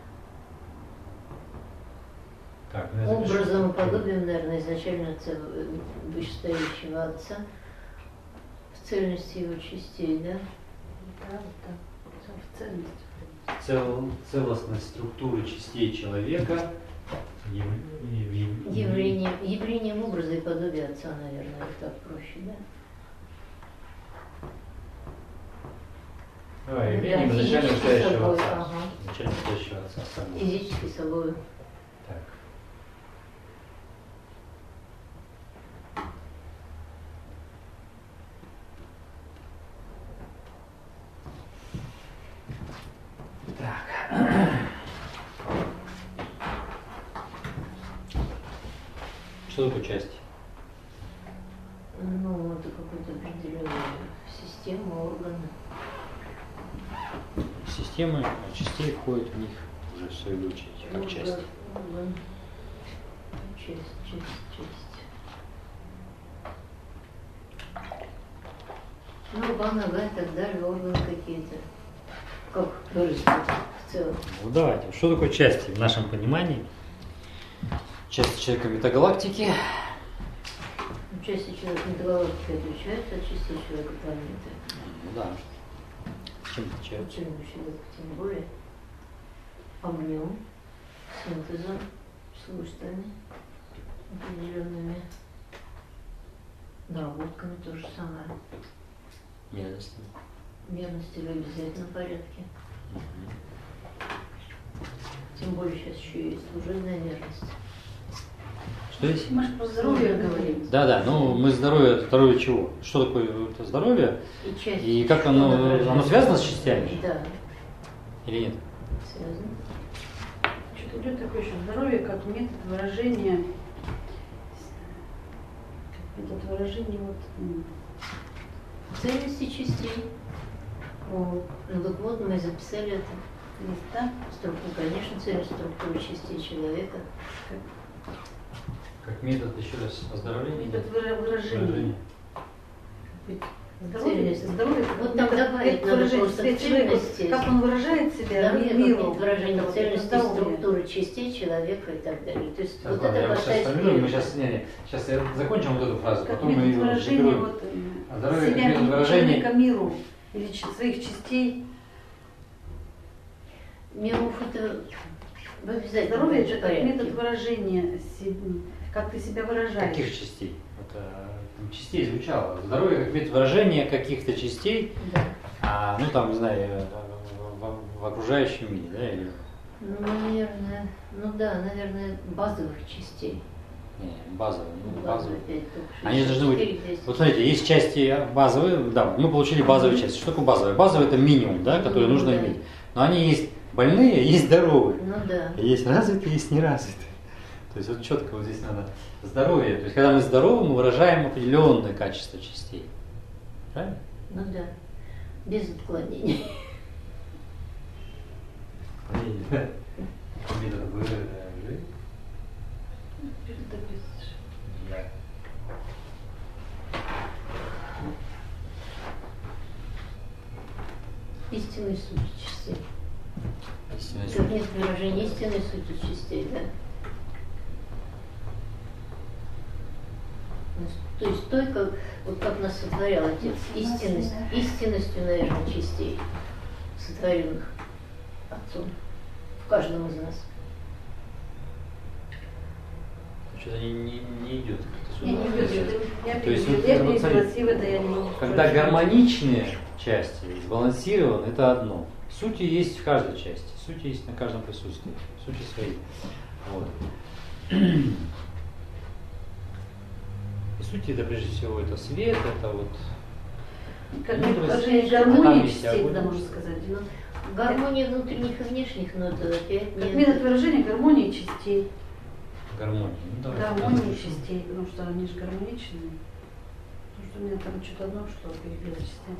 Так, ну я запишу. образом и подобием, наверное, изначально отца, э, вышестоящего отца, в цельности его частей, да? Да, вот так. Всё в цельности. Цел, целостность структуры частей человека. Ев, ев, ев, Явление, явлением образа и подобия Отца, наверное, их так проще, да? А, Да, явлением изначально физически настоящего собой, Отца. ага. Изначально настоящего Отца. собой. Физически собой. Так. Что такое часть? Ну, это какая-то определенная система, органы. Системы, а частей входит в них уже в свою очередь, как Ну, часть. да, орган. Часть, часть, часть. Ну, рука, нога и так далее, органы какие-то. Как выразить в целом? Ну давайте, что такое части в нашем понимании? Части человека метагалактики. Части человека метагалактики отличаются от частей человека планеты. Ну да. Чем отличаются? Ученый человек тем более. Огнем, синтезом, свойствами определенными, наработками то же самое. Мерностью. Мерности в обязательном порядке. Тем более сейчас еще есть служебная мерность. Что есть? Мы же про здоровье говорим. Да, да, ну мы здоровье, здоровье чего? Что такое это здоровье? И, часть, И как оно, оно связано с частями? Да, Или нет? связано. Что-то идет такое еще здоровье, как метод выражения, как метод выражения вот, м, Ценности частей. вот, Ну так вот, мы записали это. есть, да? Структуру, конечно, цель структуры частей человека. Как метод, еще раз, оздоровления? Метод выра- выражения. Здоровье, Цельность. здоровье, Вот метод- там добавить метод надо выражения просто себя человека, цельности. как он выражает себя Здоровье как миру. метод выражения Вот, цельности, здоровье. структуры частей человека и так далее. То есть Так, вот ладно, это я вот сейчас касается сформирую, мы клеток. сейчас, не, не, сейчас я закончим вот эту фразу, Как потом мы метод ее выражения закроем. вот, э, А здоровье как себя метод ми- выражения. человека миру или ч- своих частей. Миров это в обязательном Здоровье это как порядке. метод выражения, се- как ты себя выражаешь. Каких частей? Это там частей звучало. Здоровье как метод выражения каких-то частей, Да. а, ну там, не знаю, в, в окружающем мире, да, или... Ну, наверное, ну да, наверное, базовых частей. Не, базовые, ну, базовые. опять только Они должны быть. шестьдесят четыре, Вот смотрите, есть части базовые, да, мы получили базовые части. Что такое базовые? Базовые это минимум, да, который Минимум, нужно да. иметь. Но они есть больные, есть здоровые. Ну да. Есть развитые, есть неразвитые. То есть вот четко вот здесь надо здоровье. То есть когда мы здоровы, мы выражаем определенное качество частей. Правильно? Ну да. Без отклонений. Метод выражения. Да. Истинной сути частей. Истинная Как суть. нет выражения истинной сути частей, да. Ну, то есть той, как, вот как нас сотворял Отец, истинность, истинностью, наверное, частей, сотворенных Отцом в каждом из нас. Что-то не, не, не идет. Я не вижу, я То есть, вижу, вот, я вот не смотрите, красиво, да я не могу. Когда гармоничные части, сбалансированы, это одно. Сути есть в каждой части, сути есть на каждом присутствии, сути свои. Вот. И сути это прежде всего это свет, это вот Как Ну, метод то есть, выражения а там гармонии есть частей, огонь. да, можно сказать. Ну, гармония внутренних и внешних, но это опять Как нет. метод выражения гармонии частей. гармония. Ну, давайте. Гармонии частей, потому что они же гармоничные. Потому что у меня там что-то одно, что перебило частями.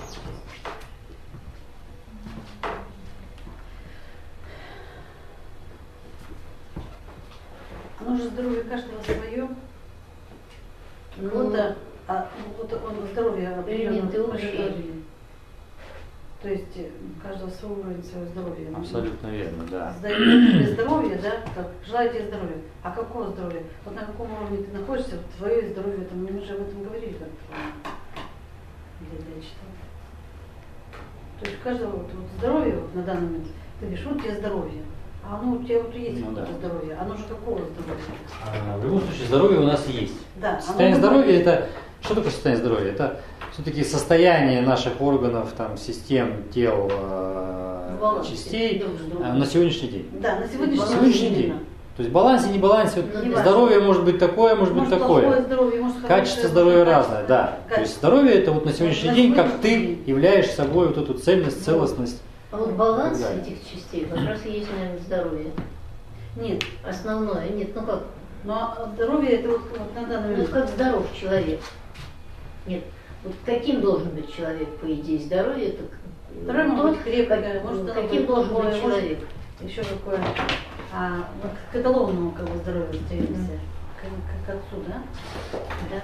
Оно же здоровье каждого свое. Ну, Вот-то, а, вот он здоровье элементы определенного общие. здоровья. То есть э, у каждого свой уровень своего здоровья. Абсолютно верно, да. Сдает тебе здоровье, да, как желаю тебе здоровья. А какого здоровья? Вот на каком уровне ты находишься, вот твое здоровье, это мы уже об этом говорили, как где-то я читала. То есть у каждого вот, вот здоровье вот на данный момент, ты говоришь, вот тебе здоровье. А оно у тебя вот есть Ну, какое-то да. здоровье. Оно же какого здоровья? А, В любом случае, здоровье у нас есть. Да, Состояние оно здоровья бывает. это что такое состояние здоровья? Это все-таки состояние наших органов, там, систем, тел, э, В балансе частей друг с другом. э, на сегодняшний день. Да, на сегодняшний, На сегодняшний день. именно. То есть баланс и не баланс, вот Ну, не здоровье может быть такое, может, быть плохое такое. здоровье, может Качество хорошее, здоровья может, разное, да. качество. То есть здоровье это вот на сегодняшний На день, как сегодняшний ты день. являешь собой вот эту цельность, целостность. А вот баланс И так далее. этих частей как раз и есть, наверное, здоровье. Нет. Основное. Нет, ну как? Но здоровье это вот, вот на данный Ну момент. как здоров человек. Нет. Вот каким должен быть человек, по идее, здоровье? Это Здоровье может тот, быть крепкое, как- может, оно каким быть должен плохое, быть может, человек? Еще какое? А, вот к эталонному как бы здоровью стремимся. К, к, к отцу, да? Да.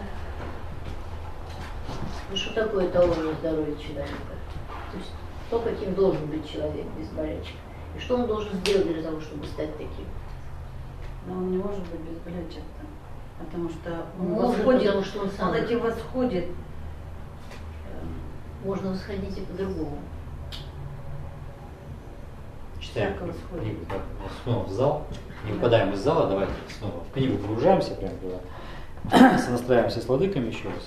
Ну что такое эталонное здоровье человека? То есть то, каким должен быть человек без болячек. И что он должен сделать для того, чтобы стать таким? Но он не может быть без болячек, потому что он Может, восходит, потому что он сам. он этим восходит. Можно восходить и по-другому. Читаем Всякого сходит. книгу, да. Снова в зал. Не выпадаем из зала, давайте снова в книгу погружаемся прямо туда. Сонастраиваемся с владыками еще раз.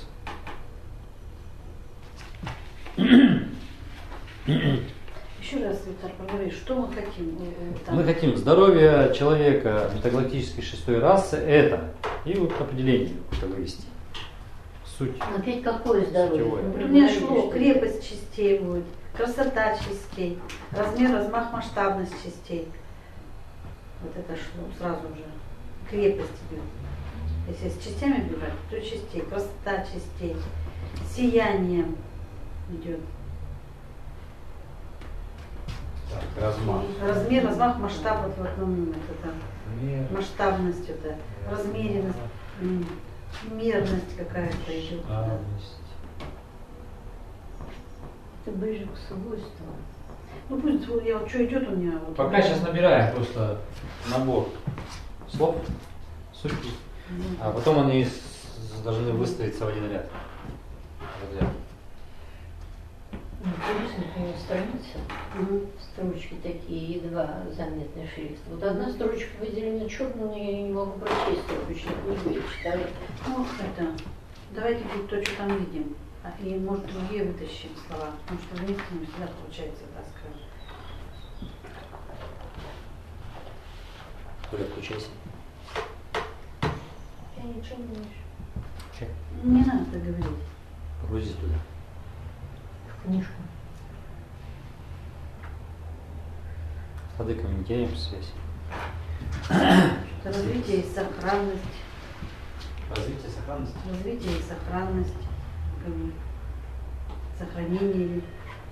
Еще раз, Виктор, проговори, что мы хотим? э, э, там? Мы хотим здоровье человека метагалактической шестой расы, это, и вот определение какое-то вывести. Суть. Но опять какое здоровье? Сетевое. Ну, Вот у меня говорили, шло, что- крепость частей будет, красота частей, размер, размах, масштабность частей. Вот это шло сразу же. Крепость идет. Если с частями бежать, то частей, красота частей, сияние идет. Так, размах. Размер, размах, масштаб, вот в одном это там. Масштабность это, размеренность, м, мерность какая-то идет. Да. Это ближе к свойству. Ну пусть вот я вот что идет у меня. Вот, Пока сейчас набираем просто набор слов, сути, Мгм. А потом они с- должны выставиться в один ряд. Разряд. Интересно, например, страница. Мгм. Строчки такие, едва заметный шрифт. Вот одна строчка выделена черным, но я не могу прочесть обычно книгу, я читаю. Ну, это, давайте вот то, что там видим. А, и, может, другие вытащим слова, потому что вместе не всегда получается, так скажем. Коля, включайся. Я ничего не вижу. Чек. Не надо говорить. Погрузись туда. В книжку. С владыками не теряем связь. Это развитие и сохранность. Развитие сохранности. Развитие и сохранность. как бы, Сохранение.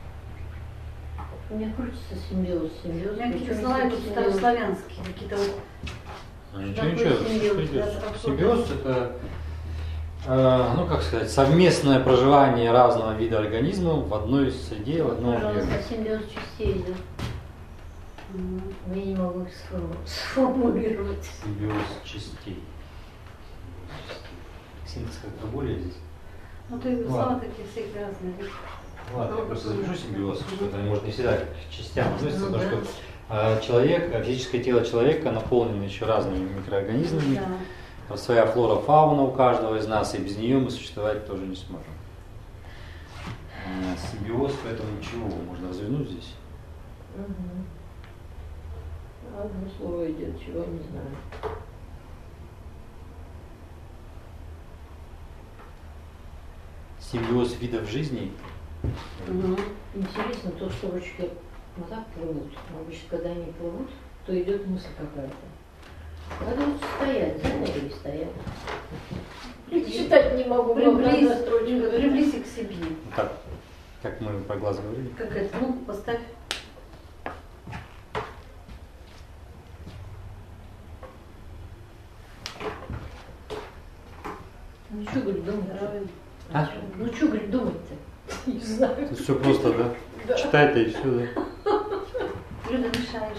У меня крутится симбиоз, симбиоз. У меня какие-то причем слова не тут симбиоз. старославянские, какие-то вот. Ну, ничего, Такой ничего. симбиоз, Симбиоз. да, Симбиоз это, э, ну как сказать, совместное проживание разного вида организмов в одной среде, в одном Пожалуйста, объеме. симбиоз частей идет. м, Но я не могу их сформу- сформулировать. Симбиоз частей. Синтез как-то более здесь. Ну, ты Ладно. слова такие всякие разные. Ладно, я просто запишу симбиоз, что это может не всегда к частям относится, Ну, потому да. что а, человек, а, физическое тело человека наполнено еще разными микроорганизмами. Да. Своя флора, фауна у каждого из нас, и без нее мы существовать тоже не сможем. А, Симбиоз, поэтому чего можно развернуть здесь? Мгм. Одно слово идет, чего не знаю. Симбиоз видов жизни. Мгм. Интересно, то, что ручки вот так плывут. Обычно, когда они плывут, то идет мысль какая-то. Надо вот стоять, замерли и стоять. Читать не могу, много Приблизь, одна строчка. приблизь к себе. Вот так, как мы про глаз говорили. Как это? Ну, поставь. Ну что, говорит, думать? Здоровье. А? Ну что, говорит, думать-то? Не знаю. Тут все просто, да? Да. Читай-то и все, да? Люда, мешаешь.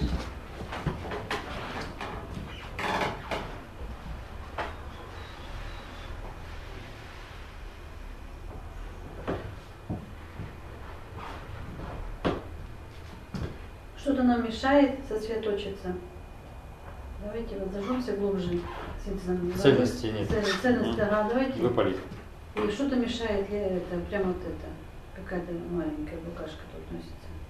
Что-то нам мешает сосредоточиться. Давайте вот зажжемся глубже. Синтезом. Цельности нет. Цель- Цельности, ага, давайте. Выпалить. И что-то мешает, ли это прямо вот это, какая-то маленькая букашка тут носится.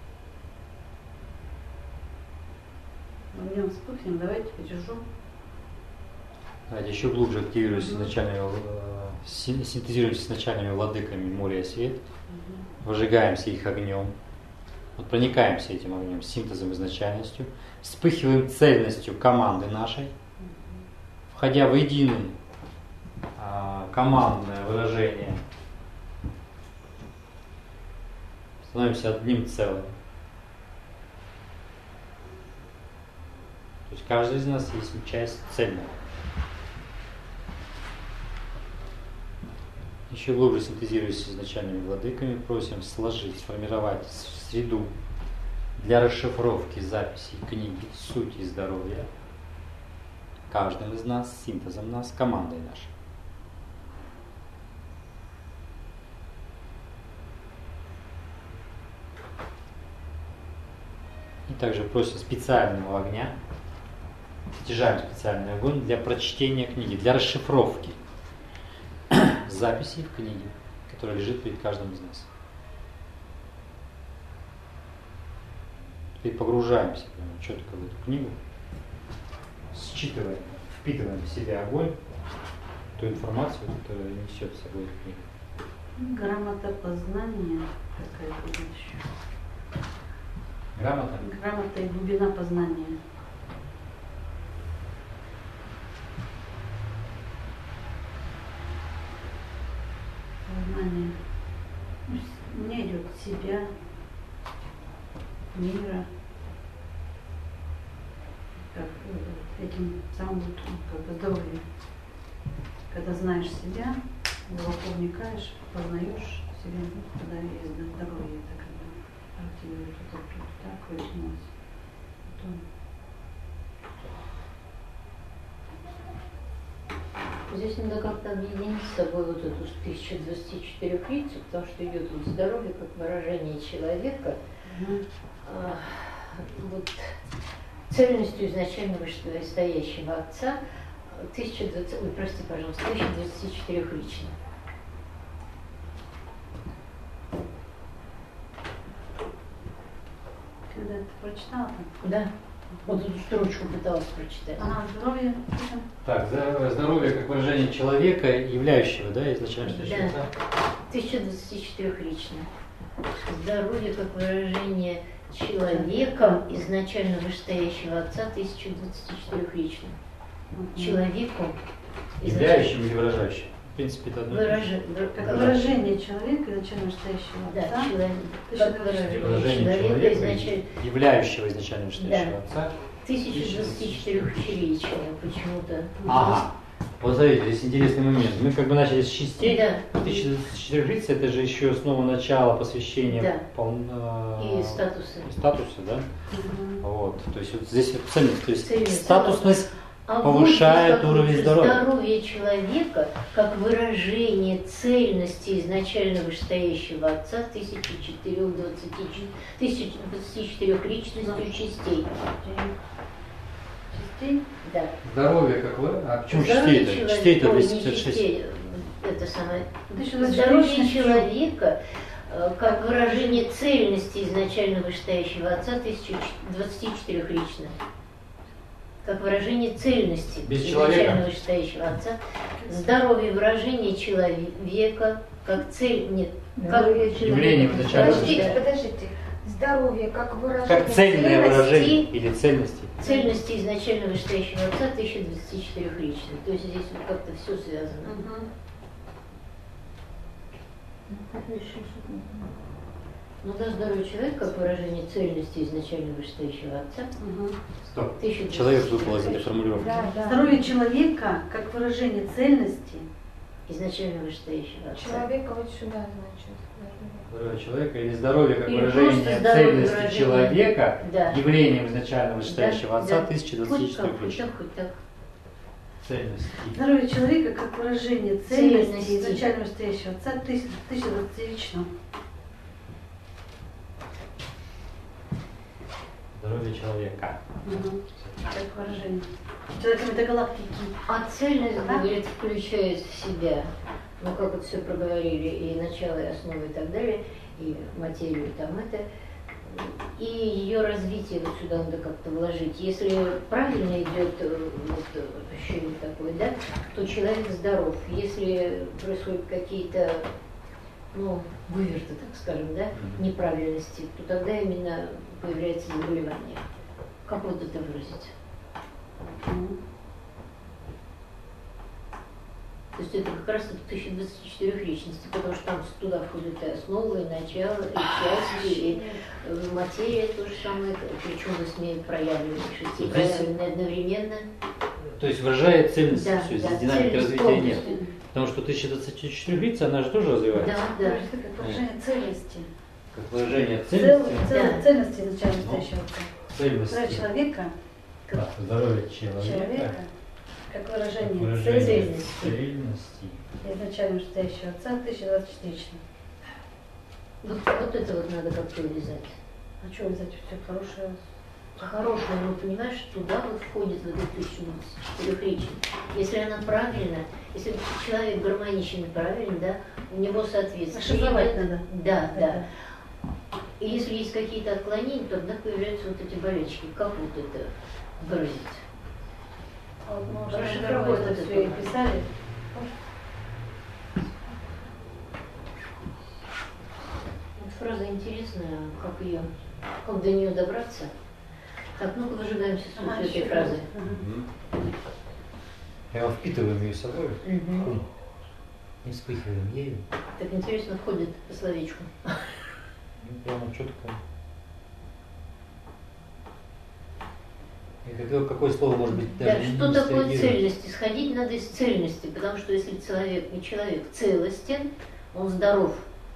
Мы в нем вспыхнем, давайте подержу. Давайте еще глубже активируемся изначальными, э, син- синтезируемся с начальными владыками моря и свет, выжигаемся их огнем, вот проникаемся этим огнем, синтезом изначальностью, вспыхиваем цельностью команды нашей, входя в единое а, командное выражение, становимся одним целым. То есть каждый из нас есть часть цельного. Еще глубже синтезируясь с изначальными владыками, просим сложить, сформировать среду для расшифровки записей книги «Суть и здоровье» каждым из нас, синтезом нас, командой нашей. И также просим специального огня, стяжаем специальный огонь для прочтения книги, для расшифровки записей в книге, которая лежит перед каждым из нас. Теперь погружаемся прямо четко в эту книгу, считываем, впитываем в себя огонь, ту информацию, которая несет с собой эту книгу. Грамота познания такая будет еще. Грамота? Грамота и глубина познания. Познание. Мне идет себя, мира, как э, этим самым вот, как бы здоровьем. Когда знаешь себя, глубоко вникаешь, познаешь себя, ну, когда есть здоровье, это когда активирует вот это, так вытянулось. Потом. Здесь надо как-то объединить с собой вот эту тысячу двадцать четыре лица, потому что идет вот здоровье как выражение человека, Угу. а, вот цельностью изначального стоящего Отца тысяча двадцать, ой, прости, пожалуйста, тысяча двадцать четыре лично. Когда ты прочитала там? Да. Вот эту строчку пыталась прочитать. Ага, здоровье. Так, здоровье как выражение человека, являющего, да, изначально Да. стоящего Отца. тысяча двадцать четыре лично. Здоровье как выражение человеком изначально вышестоящего Отца тысяча двадцать четыре лично. Человеку Являющим или выражающим? В принципе, это одно и то же. Выраж... Как выражение человека изначально настоящего Да, Отца. человек. Тысяча Как двадцать четыре. Выражение человека человека, изначально. являющего изначально вышестоящего Да. Отца. тысяча двадцать четыре лично почему-то. Ага. Вот смотрите, здесь интересный момент. Мы как бы начали с частей. Да. тысяча двадцать четыре лица, это же еще снова начало посвящения Да. пол- э, И статусы. статуса, да? Мгм. Вот. То есть вот здесь вот ценность, то есть Ценность. статусность А повышает вот уровень как здоровья. Здоровье человека как выражение цельности изначально вышестоящего Отца тысяча двадцать четыре личностью частей. Частей. Да. Здоровье как вы? А почему Здоровье частей-то? человека- Частей-то ой, не двести пятьдесят шесть. частей, это самое. тысяча двадцать четыре Здоровье личностью. человека э, как выражение цельности изначально вышестоящего Отца тысяча двадцать четыре лично. Как выражение цельности Без изначально человека. вышестоящего Отца. Здоровье выражение человека как цель, нет, как Явление изначально. Подождите, Да. подождите. Здоровье как выражение Как цельное цельности. выражение или цельности. Цельности изначально вышестоящего Отца тысяча двадцать четыре лично. То есть здесь вот как-то все связано. Мгм. Ну да, здоровье человека как выражение цельности изначально вышестоящего Отца. Мгм. Стоп. тысяча двадцать Человек четыре выпал из этой лично. формулировки. Да, да. Здоровье человека как выражение цельности. Изначально вышестоящего Отца. Человека вот сюда, значит. Здоровье человека или здоровье как Или выражение просто здоровье цельности выражение. человека, Да. явлением изначально вышестоящего Да, Отца да. тысяча Хоть двадцать четыре как, хоть лично. так, хоть так. Цельности. Здоровье человека как выражение цельности Цельности. изначально настоящего Отца тысяча двадцать лично. Здоровье человека. Угу. Как выражение. Человеком это галактики. А цельность, Да? говорит, включает в себя, ну как вот все проговорили, и начало, и основу, и так далее, и материю, там это, и ее развитие вот сюда надо как-то вложить. Если правильно идет э, вот, э, ощущение такое, да, то человек здоров. Если происходят какие-то, ну, выверты, так скажем, да, неправильности, то тогда именно появляется заболевание. Как вот это выразить? Мгм. То есть это как раз тысяча двадцать четыре личности, потому что там туда входят и основы, и начало, и части, и э, материя то же самое, причем в восьми проявлены, шести Здесь- проявлены одновременно. То есть выражает цельность, Да, все, да, здесь динамики цельность развития нет. полностью. Потому что тысяча двадцать четыре лица, она же тоже развивается. Да, да. Это как выражение цельности. Как выражение Цел- цельности, цел- Да. Цельности изначально настоящего отца. цельности. Здоровье человека, Так, здоровье человека. человека, как Как выражение выражение цельности цельности. изначально настоящего отца тысяча двадцать четыре члена. Вот, вот это вот надо как-то увязать. А что взять все хорошее? Хорошая, ну понимаешь, туда вот входит в эту тысячу двадцать четыре личность. Если она правильна, если человек гармоничен и правильный, да, у него соответственно. Расшифровать надо. Да, да. Это. И если есть какие-то отклонения, то тогда появляются вот эти болячки. Как вот это выразить? А вот мы уже Расшифровать вот вот это это все и вот. писали. Вот фраза интересная, как ее, как до нее добраться. Так, ну-ка выжигаемся с Ага, этой щупальца. фразы. Ага. Прямо впитываем ее с собой, Мгм. не вспыхиваем ею. Так интересно входит по словечку. Ну, прямо четко. И какое, какое слово может быть Да, даже что не такое среагирует? цельность? Исходить надо из цельности, потому что если человек не человек целостен, он здоров.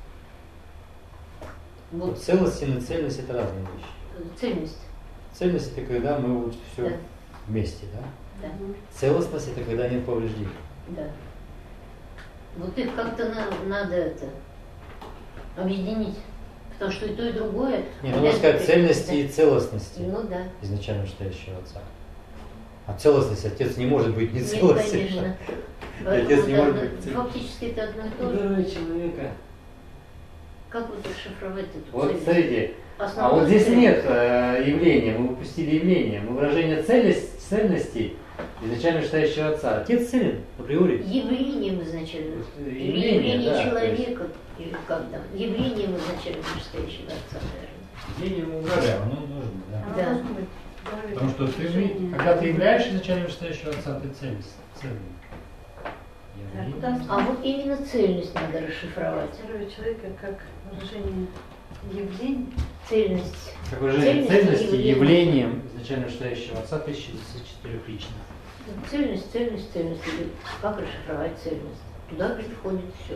Вот Вот целость и нецельность это разные вещи. цельность. Цельность это когда мы вот все Да. вместе, да? Да, Целостность это когда нет повреждений. да. Вот их как-то на- надо это объединить. Потому что и то, и другое. Не, ну вот можно это- сказать цельности да. и целостности Ну да. изначально настоящего отца. А целостность, отец не может быть не Нет, целостен. конечно. Отец не Поэтому может это- быть целостен. Фактически это одно и то же. Здоровье человека. Как вот расшифровать эту Вот цельность? смотрите, а Основную вот здесь цельность. нет э, явления, мы упустили явление. Мы выражение цельность, цельности изначально считающего отца. Отец целен априори. Явлением изначально. Вот, э, Или явление, явление да, человека, или как там. Явлением изначально настоящего отца, наверное. Явление мы угадаем, оно нужно, да. Оно Да. должно быть. Здоровье, Потому что ты, движение. когда ты являешь изначально настоящего отца, ты цельный. цельный. А Явление. куда А вот именно цельность надо расшифровать. здоровье человека как выражение явлений? Цельность. Как выражение Цельность и цельности явление. явлением изначально считающего отца тысяча двадцать четыре личных. Цельность, цельность, цельность. Или как расшифровать цельность? Туда, говорит, входит все.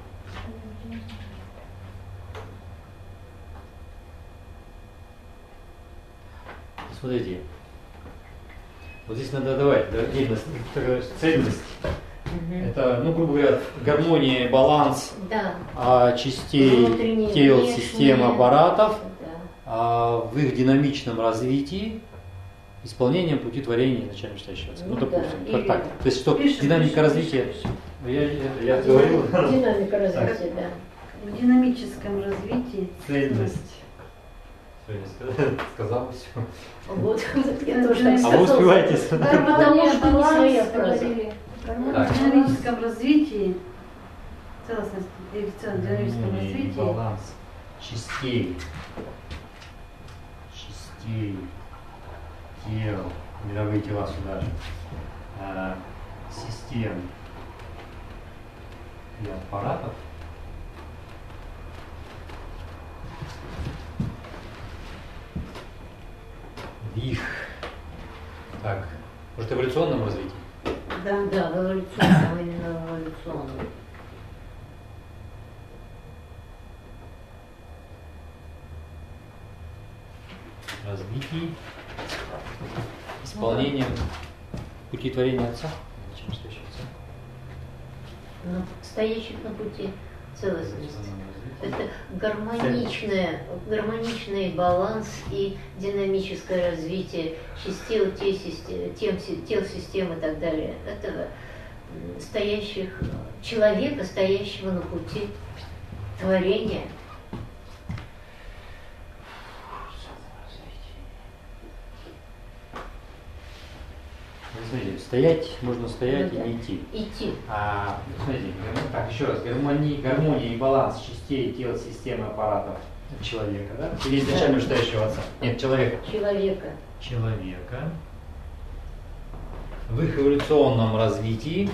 Смотрите, вот здесь надо давать да, отдельность, такая цельность. Это, ну, грубо говоря, гармония, баланс Да. а, частей Внутренние, тел, внешние. систем, аппаратов Да. а, в их динамичном развитии исполнением пути творения начального считающего отца. Ну, Ну допустим, да, как или- так. То есть, что Пишем, динамика пишем, развития. пишем, Я, я, я говорил. Динамика развития, да. В динамическом развитии Цельность. Всё, я сказал, сказал все. Вот, я тоже так А вы сказала. успеваете? Потому что не баланс, своя фраза. говорили. Так. в динамическом развитии целостности и в целом динамическом Гармония и развитии баланс частей. Частей тел, мировые тела сюда же, а, систем и аппаратов в их, так, может, эволюционном развитии? да, Да, в эволюционном, именно в эволюционном. Развитии, исполнением пути творения отца. Начального считающего отца. Ну, стоящих на пути целостности. Эволюционном развитии. Это гармоничное, гармоничный баланс и динамическое развитие частей те систем, тем, тел систем и так далее. Это стоящих, человека, стоящего на пути творения. Смотрите, стоять, можно стоять Ну да. и не идти. Идти. А, смотрите, так, еще раз, гармония, гармония и баланс частей тел, системы, аппаратов человека, да? Или изначально вышестоящего отца? Нет, человека. Человека. Человека. В их эволюционном развитии.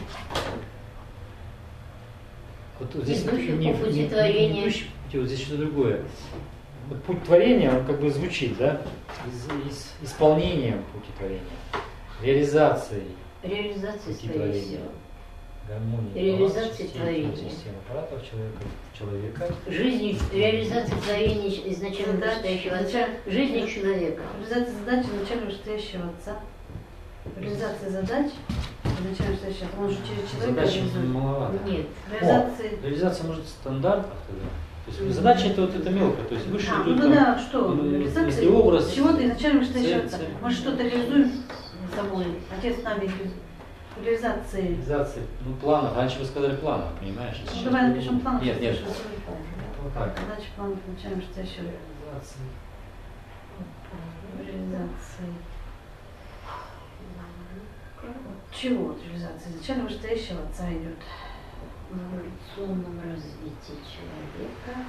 Вот, вот здесь Идущих не, по пути не- не творения. идущих по пути, вот здесь что-то другое. Вот путь творения, он как бы звучит, да? Из, из, исполнением пути творения, реализацией Реализация пути своей творения, силы. гармонией, Реализация баланс частей, творения. систем аппаратов человека, человека. Жизнь, реализация творения изначально Задач, вышестоящего отца, изначально- жизни человека. Реализация задач изначально вышестоящего отца. Реализация задач изначально вышестоящего отца. Он же через человека Задача реализует. маловато. Нет. Реализация. О, реализация может в стандартах тогда. То есть задача это вот это мелко, то есть выше А, идут ну там, да, что? ну, Реализация если образ, чего-то изначально вышестоящего цель, отца. цель. Мы что-то реализуем собой. Отец с нами реализации. реализация, ну планов. Раньше вы сказали планов, понимаешь? Ну, давай напишем план. Нет, нет. Вот так. Задача плана изначально вышестоящего. Реализация. Реализации. Чего вот реализация? Изначально вышестоящего отца идет. В эволюционном развитии человека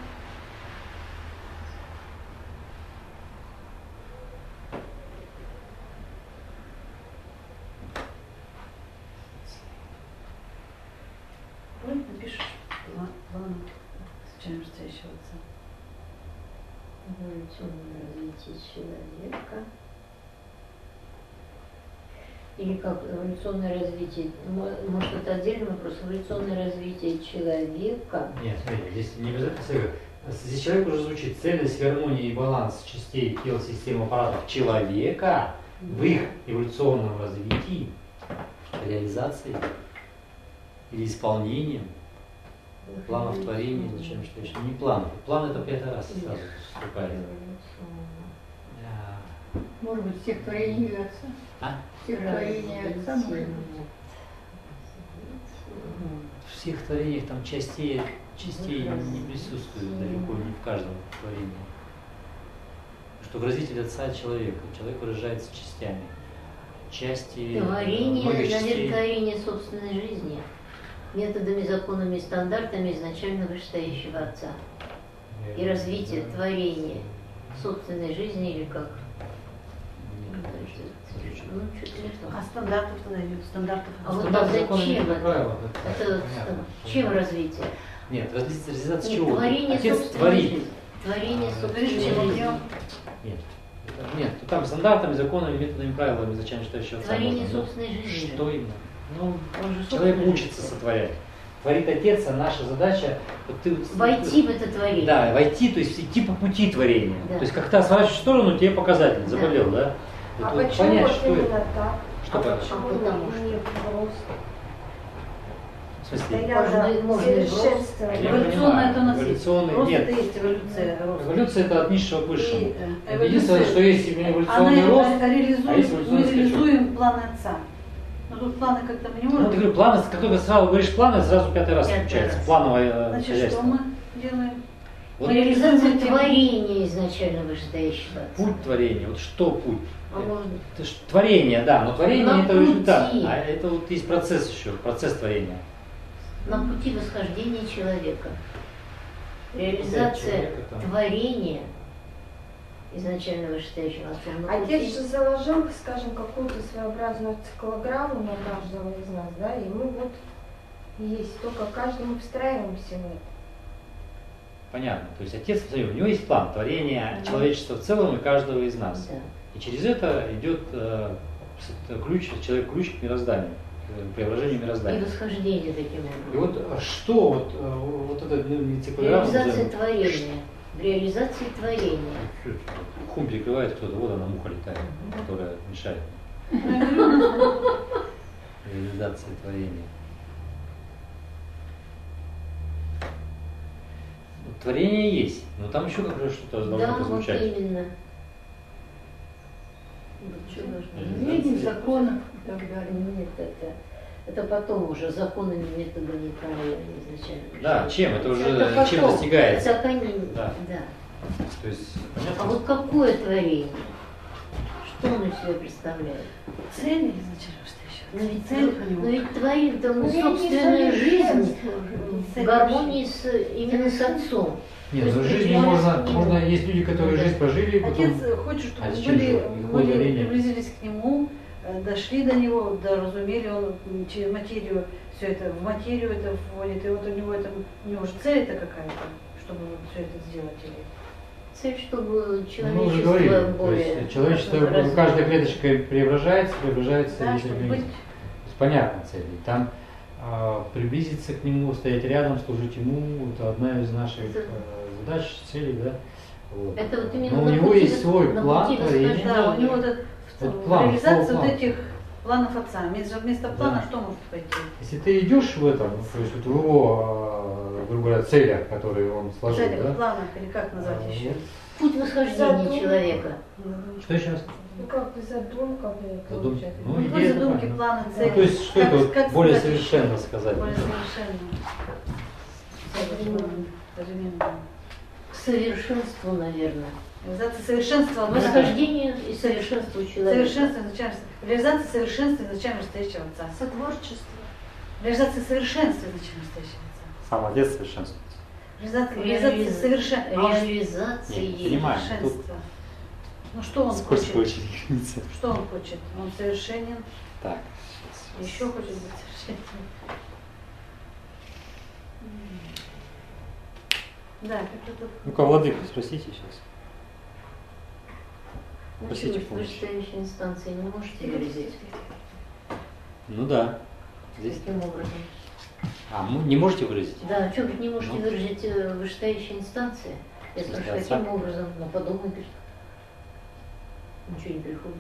Вот напишешь план, план изначально вышестоящего отца. в эволюционном развитии человека. Или как эволюционное развитие, мо- может это отдельный вопрос, эволюционное развитие человека. Нет, смотрите, здесь не обязательно человек. Здесь человек уже звучит цельность, гармония и баланс частей тел, систем, аппаратов человека в их эволюционном развитии, реализации или исполнением планов творения, зачем что еще? Не план. План это пятый раз сразу вступает. Да. Может быть, всех творений отца. А? Всех творений отца, может быть. В всех творениях там частей, частей не присутствует далеко не в каждом творении. Что выразитель отца человека. Человек выражается частями. Части Творение, многих наверное, частей. творение собственной жизни. Методами, законами, стандартами изначально вышестоящего отца. И развитие творения собственной жизни или как? Ну, что-то не то. А стандартов тогда идет, стандартов. А вот Стандарты, тогда законы, чем методы, это? правила. Это Понятно. чем развитие? Нет, различается реализация Нет, чего? творение Отец собственной творит. жизни. Творение А, собственной Подожди, жизни. чего? Нет. Это- Нет, то там стандартами, законами, методами, правилами, зачем считающего отца Творение можно, но собственной жизни. Что именно? Ну, Он же человек собственной учится жизнью. сотворять. Творит отец, а наша задача вот ты, вот- Войти в это творение. Да, войти, то есть идти по пути творения. Да. То есть как-то сворачиваешь в сторону, тебе показатель, Да. заболел, да? Вот, А вот почему понять, вот что именно это. так? Что а понять? почему А потому что? не просто? В смысле? Постоянно можно и рост. совершенствование. Я Эволюционно понимаю, это у нас есть. эволюционный- Рост нет. это есть эволюция. Рост. Эволюция это от низшего к высшему. И, э, Единственное, что есть именно Она эволюционный рост, реализует, а есть мы эволюционный скачок. реализуем планы отца. Но тут планы как-то мы не Ну, можем. ты говорю, планы, как только сразу говоришь планы, сразу пятый раз Пятый включается. раз. Плановое э, Значит, что хозяйство. мы делаем? Вот Реализация Тем- творения изначально вышестоящего отца. путь творения, вот что путь? А может, Это ж творение, да, но творение На это результат, пути. а это вот есть процесс еще, процесс творения. на пути восхождения человека. Реализация человека там. творения изначально вышестоящего отца. на Отец пути- же заложил, скажем, какую-то своеобразную циклограмму на каждого из нас, да, и мы вот есть, только каждый мы встраиваемся в это. Понятно. То есть отец, смотри, у него есть план творения Да. человечества в целом и каждого из нас. Да. И через это идет э, с- ключ, человек ключ к мирозданию, к преображению И мироздания. восхождение таким И образом. вот э, что вот, э, вот это ну, не циклограмма, Реализация назовем. творения. Реализация творения. Хум перекрывает кто-то, вот она муха летает, которая мешает реализации творения. Вот творение есть, но там еще как раз что-то должно Да, вот прозвучать. именно. Вот что должно быть. Видим законов и так далее. Нет, это, это потом уже законами метода неправильно изначально. Да, чем? Это уже Это чем потом. достигается. Это они, Да. да. То есть, А понятно? вот какое творение? Что он из себя представляет? Цели изначально, что еще? Но ведь, Цель ну, у него. но ведь творим-то мы Ну, я не собственную жизнь совершенство уже. в Цель гармонии с, именно с отцом. Нет, То ну есть жизни причем- можно, можно, есть люди, которые жизнь прожили, и потом... Отец хочет, чтобы А зачем были, же? Их были, ударение. приблизились к нему, э, дошли до него, доразумели, он м, через материю все это, в материю это вводит, и вот у него это, у него же цель-то какая-то, чтобы вот все это сделать или... Цель, чтобы Ну, мы уже человечество говорили, то более... есть человечество, развито. каждая клеточка преображается, преображается Да, весь чтобы организм. быть. То есть понятна цель. И там а, приблизиться к нему, стоять рядом, служить ему, это одна из наших Это- э, задач, целей, да. Вот. Это вот именно Но у на него пути есть вос- свой на план пути творения. восхождения. Да, у него это, в, Вот в план, реализации слово вот план. этих планов отца. Вместо, вместо плана Да. что может пойти? Если ты идешь в этом, то есть вот в его, э, грубо говоря, целях, которые он сложил, Целях, да? планах или как назвать а, еще? вот. Путь восхождения Задумка. человека. Что еще раз? Ну как бы задумка бы Задумка. получается. Ну, Ну, идея задумки, такая. планы, Ну, цели. то есть что Как- это вот как более сказать еще? совершенно сказать? Более да? совершенно. Современно. Современно. К совершенству, наверное. Реализация совершенства. ну, Восхождение и совершенство человека. Совершенство изначально. Реализация совершенства изначально настоящего отца. Сотворчество. Реализация совершенства изначально настоящего отца. Сам отец совершенствуется. Реализация, реализация Реализ- совершенства. Реализации. Нет, понимаю. Совершенство. Ну что он Сколько хочет? очень граница. Что он хочет? Он совершенен. Так. Еще хочет быть совершенным. Да, как это... Ну-ка, владыку спросите сейчас. Ну, Просите что, помощи. вышестоящей инстанции не можете выразить? Ну да. Здесь. Каким образом? А, м- не можете выразить? Да, что вы не можете Ну. выразить э, вышестоящей инстанции? Я Смысле, спрашиваю, отца? каким образом? Ну, подумайте. Ничего не приходит.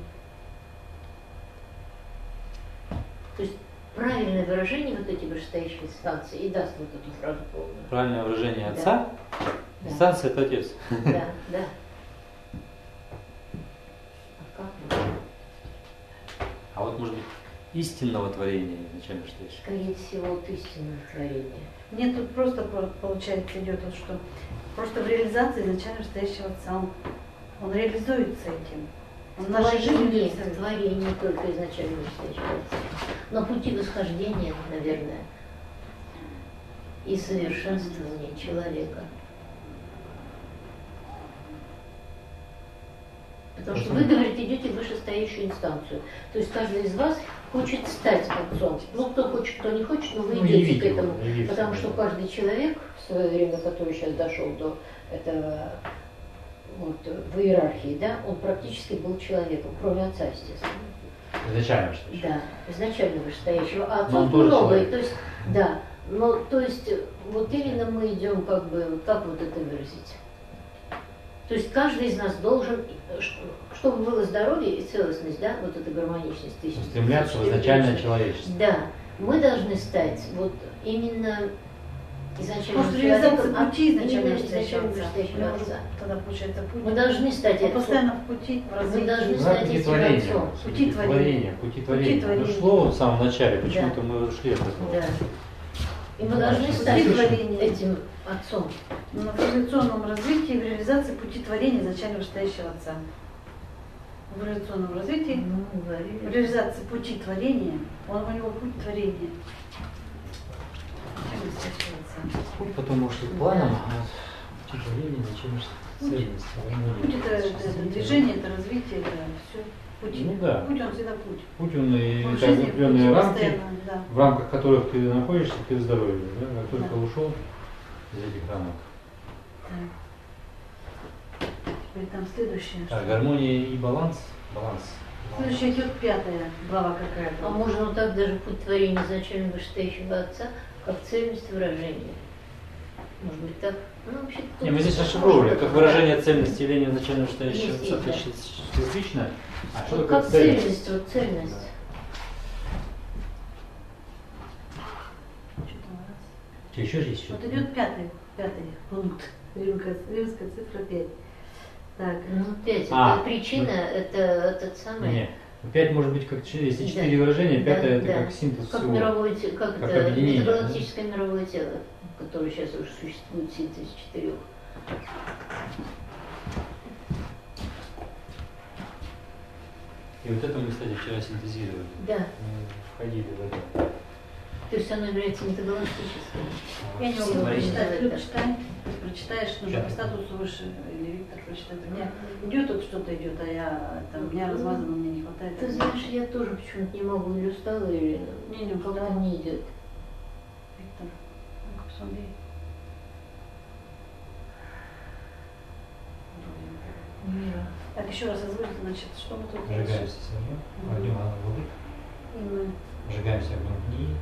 То есть правильное выражение вот эти вышестоящие инстанции и даст вот эту фразу полную. Правильное выражение Да. отца? Да. Инстанция это отец. Да, да. А как? А вот может быть истинного творения изначально что есть? Скорее всего, вот истинное творение. Нет, тут просто по- получается идет вот что. Просто в реализации изначально настоящего отца. Он, он реализуется этим. Он нашей жизнью Творение, реализуется. творение только изначально вышестоящего отца. На пути восхождения, наверное, и совершенствования человека. Потому что вы, говорите, идете в вышестоящую инстанцию. То есть каждый из вас хочет стать отцом. Ну, кто хочет, кто не хочет, но вы Ну, идете явить к его, этому. явить Потому его. что каждый человек в свое время, который сейчас дошел до этого, вот, в иерархии, да, он практически был человеком, кроме отца, естественно. Изначально что еще? Да, изначально вышестоящего. А Но он отцов тоже много. человек. И то есть, да, но то есть вот именно мы идем как бы, как вот это выразить? То есть каждый из нас должен, чтобы было здоровье и целостность, да, вот эта гармоничность. тысяча Стремляться в изначальное человечество. Да, мы должны стать вот именно изначальным Просто реализация человеком, а пути изначально именно настоящего изначально отца. вышестоящего Мы уже отца. Тогда получается путь. Мы должны стать Он отцом. постоянно в пути, в Мы развитии. должны Да, стать пути этим творения. отцом. Пути творения. Пути творения. творения. Дошло в самом начале, почему-то мы ушли от этого. Да. И мы Да, должны пути стать творения. этим отцом. Но в эволюционном развитии, в реализации пути творения изначально вышестоящего отца. В эволюционном развитии, Ну, в говорили. реализации пути творения, он у него путь творения. Изначально вышестоящего отца. Путь потом может быть планом, а пути творения, зачем же цельность? Путь это, это, это движение, это развитие, это все. Путь. Ну да. Путь он всегда путь. Путь он и Он в это жизни определенные путь рамки, постоянно, да. в рамках которых ты находишься, ты в здоровье. Да? Как только Да. ушел из этих рамок. Да. Теперь там следующее. Так, что- гармония и баланс. Баланс. Следующая идет пятая глава какая-то. А можно вот так даже путь творения изначально вышестоящего отца, как цельность выражения. Может быть так? Ну, вообще, тут Не, мы здесь так расшифровывали, можно как так. выражение цельности явления изначально настоящего Есть, отца, есть, да. специфично. А что Вот такое как цельность? цельность, вот цельность. Что там у нас? Что, еще есть еще? Вот идет пятый, пятый пункт. Римская, римская цифра пять. Так. Ну, пять, А, это причина, ну, это этот самый... Не, пять может быть как, ч- если Да. четыре выражения, Да, пятое это да. как синтез Как всего. мировое тело, как, Как это, объединение, да? межгалактическое мировое тело, которое сейчас уже существует, синтез четырех. И вот это мы, кстати, вчера синтезировали. Да, Мы входили в это. то есть оно является метагалактическим. Я не могу Смотри. прочитать, ты читай. Ты прочитаешь, нужно Сейчас. по статусу выше, или Виктор прочитает. У меня идет тут что-то идет, а я там, у меня размазано, мне не хватает. Ты знаешь, я тоже почему-то не могу, или устала, или Не, не как-то устала. не идет. Виктор, ну-ка посмотри. Мира. Так, еще раз озвучь, значит, что мы тут Сжигаемся с огнем, огнем воды, И мы сжигаемся огнем книги.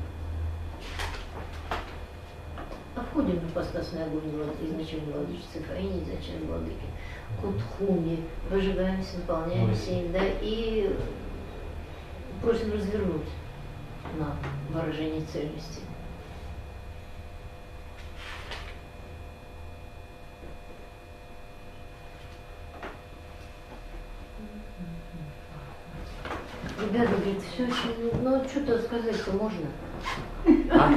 А входим в ипостасный огонь влад- изначально владычицы Фаини, изначально владыки Кутхуми, выжигаемся, наполняемся им, да, и просим развернуть нам выражение цельности. Ребята говорят, все очень, ну что-то сказать-то можно. А?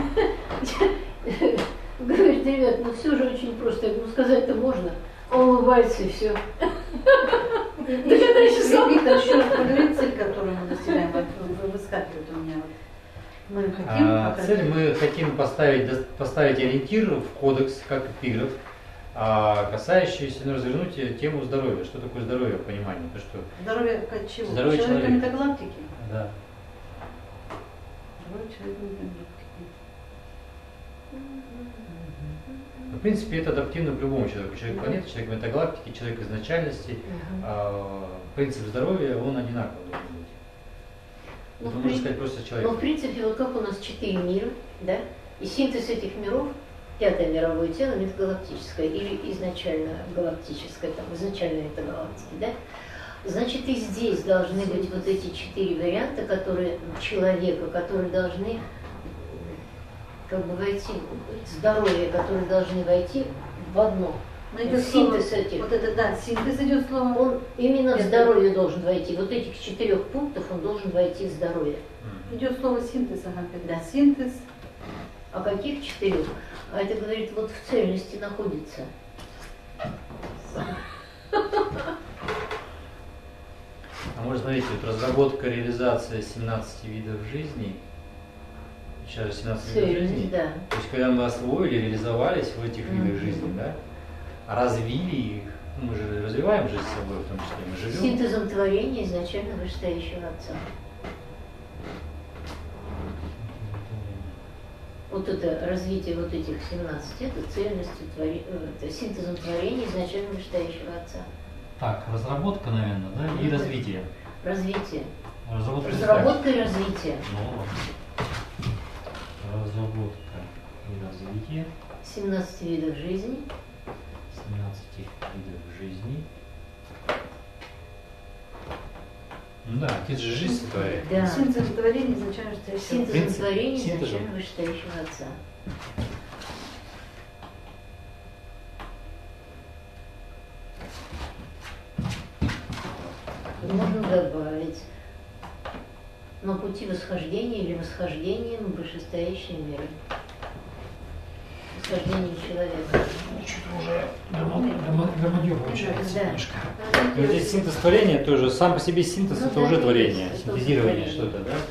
Говорит, ребят, ну все же очень просто. Я говорю, ну сказать-то можно. Он улыбается и все. Догадайся сам. Виктор, еще раз поговори цель, которую мы достигаем. Вот вы- выскакивает у меня. Вот. Мы хотим А, показать- цель мы хотим поставить, дос- поставить ориентир в кодекс, как эпиграф, а, касающийся, ну, развернуть тему здоровья. Что такое здоровье в понимании? То, что, Здоровье как чего? Здоровье Человека человека. метагалактики. да. Здоровье человека метагалактики. В принципе, это адаптивно к любому человеку. Человек Да. планеты, человек метагалактики, человек изначальности. А, принцип здоровья, он одинаковый должен быть. Ну, Это в можно при- сказать просто Ну, в человек. принципе, вот как у нас четыре мира, да, и синтез этих миров, пятое мировое тело, метагалактическое или изначально галактическое, там, изначально это галактики, да, значит, и здесь должны быть вот эти четыре варианта, которые человека, которые должны как бы войти, здоровье, которые должны войти в одно. Но идет Синтез слово- этих. Вот это, да, синтез идет слово. Он именно в Это- здоровье должен войти. Вот этих четырех пунктов он должен войти в здоровье. Мгм. Идет слово синтез, ага, опять. Да. Синтез. А каких четырех? А это, говорит, вот в цельности находится. А может, смотрите, вот разработка, реализация семнадцати видов жизни. Сейчас же семнадцать видов Цельность, жизни. да. То есть, когда мы освоили, реализовались в этих видах Мгм. жизни, да, развили их, ну, мы же развиваем жизнь с собой, в том числе мы живем. Синтезом творения изначально вышестоящего Отца. Вот это развитие вот этих семнадцати, это цельностью, твори- э, это синтезом творения изначально вышестоящего Отца. Так, разработка, наверное, да, и развитие. Развитие. Разработка. Разработка и развитие. Ну, разработка и развитие семнадцати видов жизни. семнадцати видов жизни. Ну да, отец же жизнь сотворяет. Да. Синтез творения изначально вышестоящего. Синтезом принцип- творения синтезом. изначально вышестоящего Отца. Можно добавить на пути восхождения или восхождением в вышестоящие миры. Восхождение человека. Что-то уже громадье получается Да. немножко. Но здесь синтез творения тоже, сам по себе синтез Ну это да, уже есть, творение, это синтезирование творение. что-то, да?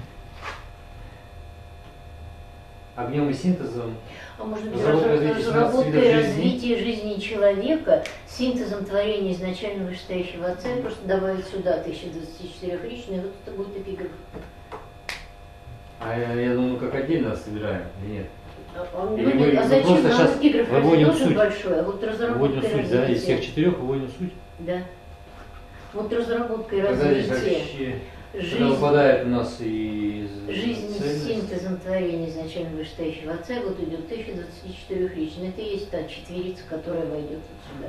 Огнем и синтезом. А может быть, Разработка разра- развития разработка семнадцати и видов жизни. развитие жизни человека синтезом творения изначально вышестоящего Отца, и просто добавить сюда тысяча двадцать четыре личные, вот это будет эпиграф. А я, я думаю, как отдельно собираем, или нет? А, а, Или ну, мы- нет, а мы зачем просто нам щас эпиграф разве выводим тоже суть. большой, а вот разработка Выводим и суть, да, из развитие. всех четырех выводим суть. Да. Вот разработка и Когда здесь развитие. вообще, когда Жизнь, выпадает у нас из жизнь с цельности. синтезом творения изначально вышестоящего Отца, и вот идет тысяча двадцать четыре личные. Это и есть та четверица, которая войдет вот сюда.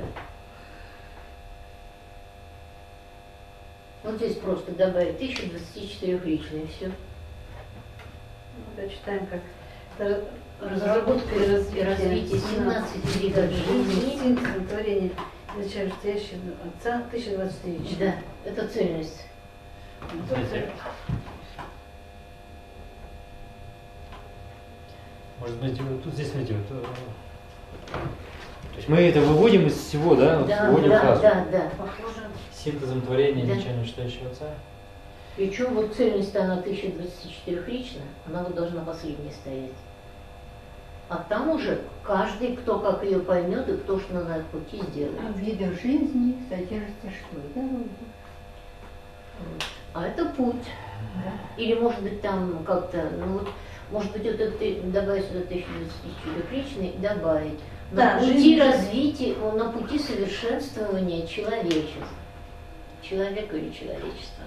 Вот здесь просто добавить тысяча двадцать четыре личные, и все. Ну, да, читаем как Это Разработка и раз- и развитие семнадцати бригад жизни. Синтезом творения изначально настоящего отца тысяча двадцать четыре. Да, это цельность. Смотрите. Может быть, вот тут здесь, смотрите, вот, э, то есть мы это выводим из всего, да? Вот Да, выводим да, фразу. да, да. Похоже. Синтезом творения Да. изначально настоящего отца. Причем вот цельность она тысяча двадцать четыре лично, она вот должна последняя стоять. А там уже каждый, кто как ее поймет и кто что на пути сделает. А в видах жизни содержится что? Здоровье. А это путь. Или может быть там как-то, ну вот, может быть, вот это ты добавить сюда тысяча двадцать четыре личный и добавить. На Да, пути жизнь- развития, ну, на пути совершенствования человечества. Человека или человечества.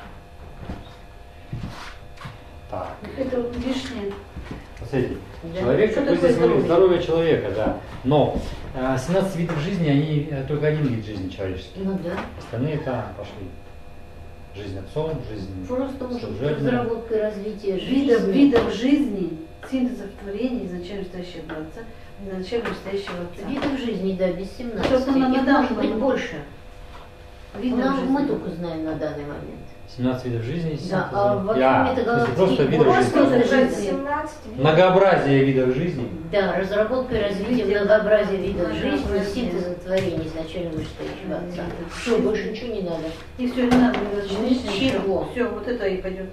Так. Это вот лишнее. Смотрите, Да. человек, Что как вы такое здесь говорите, здоровье? здоровье человека, да. Но э, семнадцать видов жизни, они э, только один вид жизни человеческий. Ну да. Остальные там пошли. Жизнь отцом, жизнь Просто может быть служебная. разработка и развитие Видов, жизни. видов жизни, синтезов творения изначально настоящего отца, изначально настоящего отца. Видов жизни, да, без семнадцати. Просто на- Их на может быть данный больше. Видов Нам, жизни. мы только знаем на данный момент. семнадцать видов жизни. Да, синтезом. а во Я, время в смысле, просто галактики- видов Просто жизни. видов Уже жизни. семнадцать видов. Многообразие видов жизни. Да, разработка и развитие Развитие многообразия видов многообразия. жизни, синтезом творения изначально вышестоящего отца. Все, больше ничего не надо. И все, не надо мне Ничего. Все, вот это и пойдет.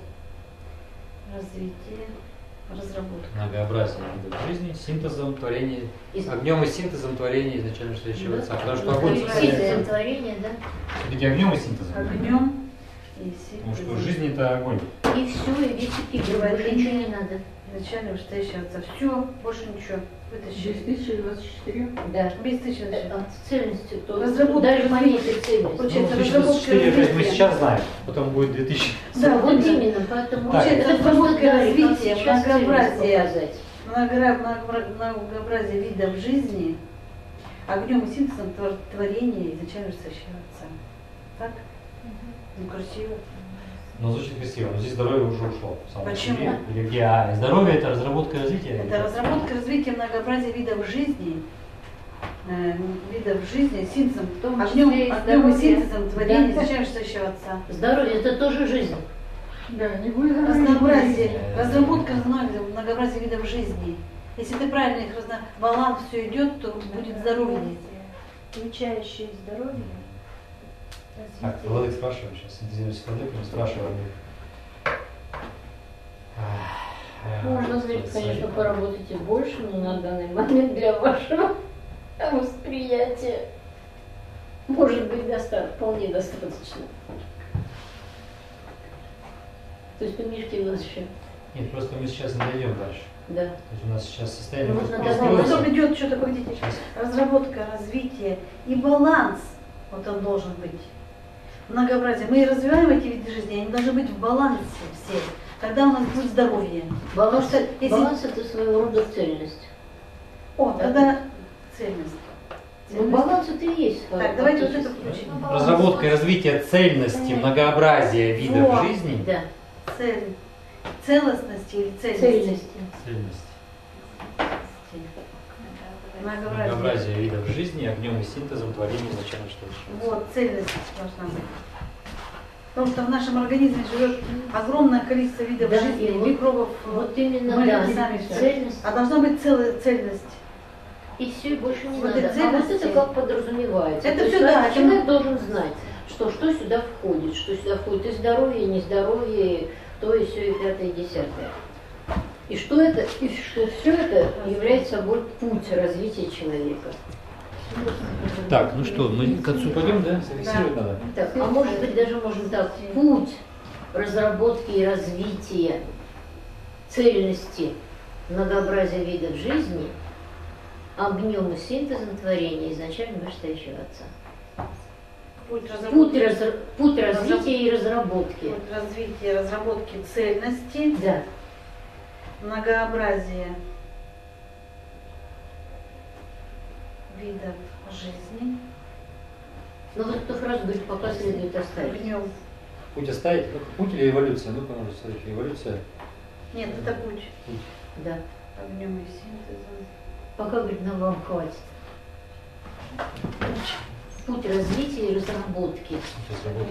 Развитие, разработка. Многообразие видов жизни, синтезом творения, Из- огнем и синтезом творения изначально настоящего Да. отца. Потому что Ну, огонь Синтезом составляется творения, да. все-таки огнем и синтезом. Огнем и Потому что синтезом. жизнь это огонь. И все, и весь экипаж, больше ничего не надо. Изначально настоящего отца. Все, больше ничего. Без Вытащили. тысячи двадцать четыре. Да. Без тысячи. От цельности, то Разработка даже развития. моменты цельности. Получается, Ну, разработка тысяча четыре мы развития. сейчас знаем, потом будет две тысячи. Да, Вот вот именно. именно, поэтому Так. это просто Разработка да, и как развития, сейчас многообразие. цельность показать. Многора- много- Многообразие видов жизни, огнем и синтезом твор- творения изначально настоящего отца. Так? Ну, красиво. Ну, звучит красиво, но здесь здоровье уже ушло. само по Почему? себе. Или где? А, здоровье это разработка и развитие. Это разработка развития многообразия видов жизни, э, видов жизни, синтезом, В том огнем, числе и огнем и здоровье. синтезом творения Да. изначально настоящего отца. Здоровье – это тоже жизнь. Да, не будет Разнообразие, Э, разработка разно- многообразия видов жизни. Если ты правильно их разно... баланс все идет, то будет здоровье. Включающие здоровье. Так, развитие. Владык спрашивает сейчас, интересуюсь Владыком, спрашиваю. Можно, сказать, конечно, поработать и больше, но на данный момент для вашего восприятия может быть доста- вполне достаточно. То есть книжки у нас еще, Нет, просто мы сейчас не дойдем дальше. да. То есть у нас сейчас состояние Нужно просто добавить. построится. Потом идет что-то, погодите, Сейчас. разработка, развитие и баланс. Вот он должен быть. Многообразие. Мы развиваем эти виды жизни, они должны быть в балансе все. Тогда у нас будет здоровье. Баланс, Потому что если- баланс это своего рода цельность. О, Да. тогда цельность. Ну, баланс это и есть. Так, давайте вот это фактически. включим. Разработка и развитие цельности, многообразия видов Во. жизни. Да, Цель. Целостности или цельности? цельности. Цельность. Многообразие. Многообразие видов жизни, огнем и синтезом творения изначально что еще. Вот, цельность должна быть. Потому что в нашем организме живет огромное количество видов Да, жизни, и вот- микробов. Вот именно, Мы да, это сами всё. цельность. А должна быть целая цельность. И все, и больше не Вот надо. и А вот цельности. это как подразумевается. Это То есть всё, да, каждый это человек мы- должен знать, что что сюда входит, что сюда входит и здоровье, и нездоровье, и то, и все, и пятое, и десятое. И что это, и что все это является собой путь развития человека. Так, ну что, мы к отцу пойдем, да? Зафиксировать Да. надо? Так, а может быть даже можно так, путь разработки и развития цельности многообразия видов жизни огнем и синтезом творения изначально вышестоящего отца. Путь Путь, разработки, разра- путь развития и разработки. путь развития, разработки цельности, Да. многообразие видов жизни, Но вот эту фразу, говорит, пока следует оставить. огнем. Путь оставить? Как путь или эволюция? Ну, поможет смотрите, эволюция. Нет, это путь. Да. огнем и синтезом. Пока, говорит, нам вам хватит. Путь развития и разработки. Разработка.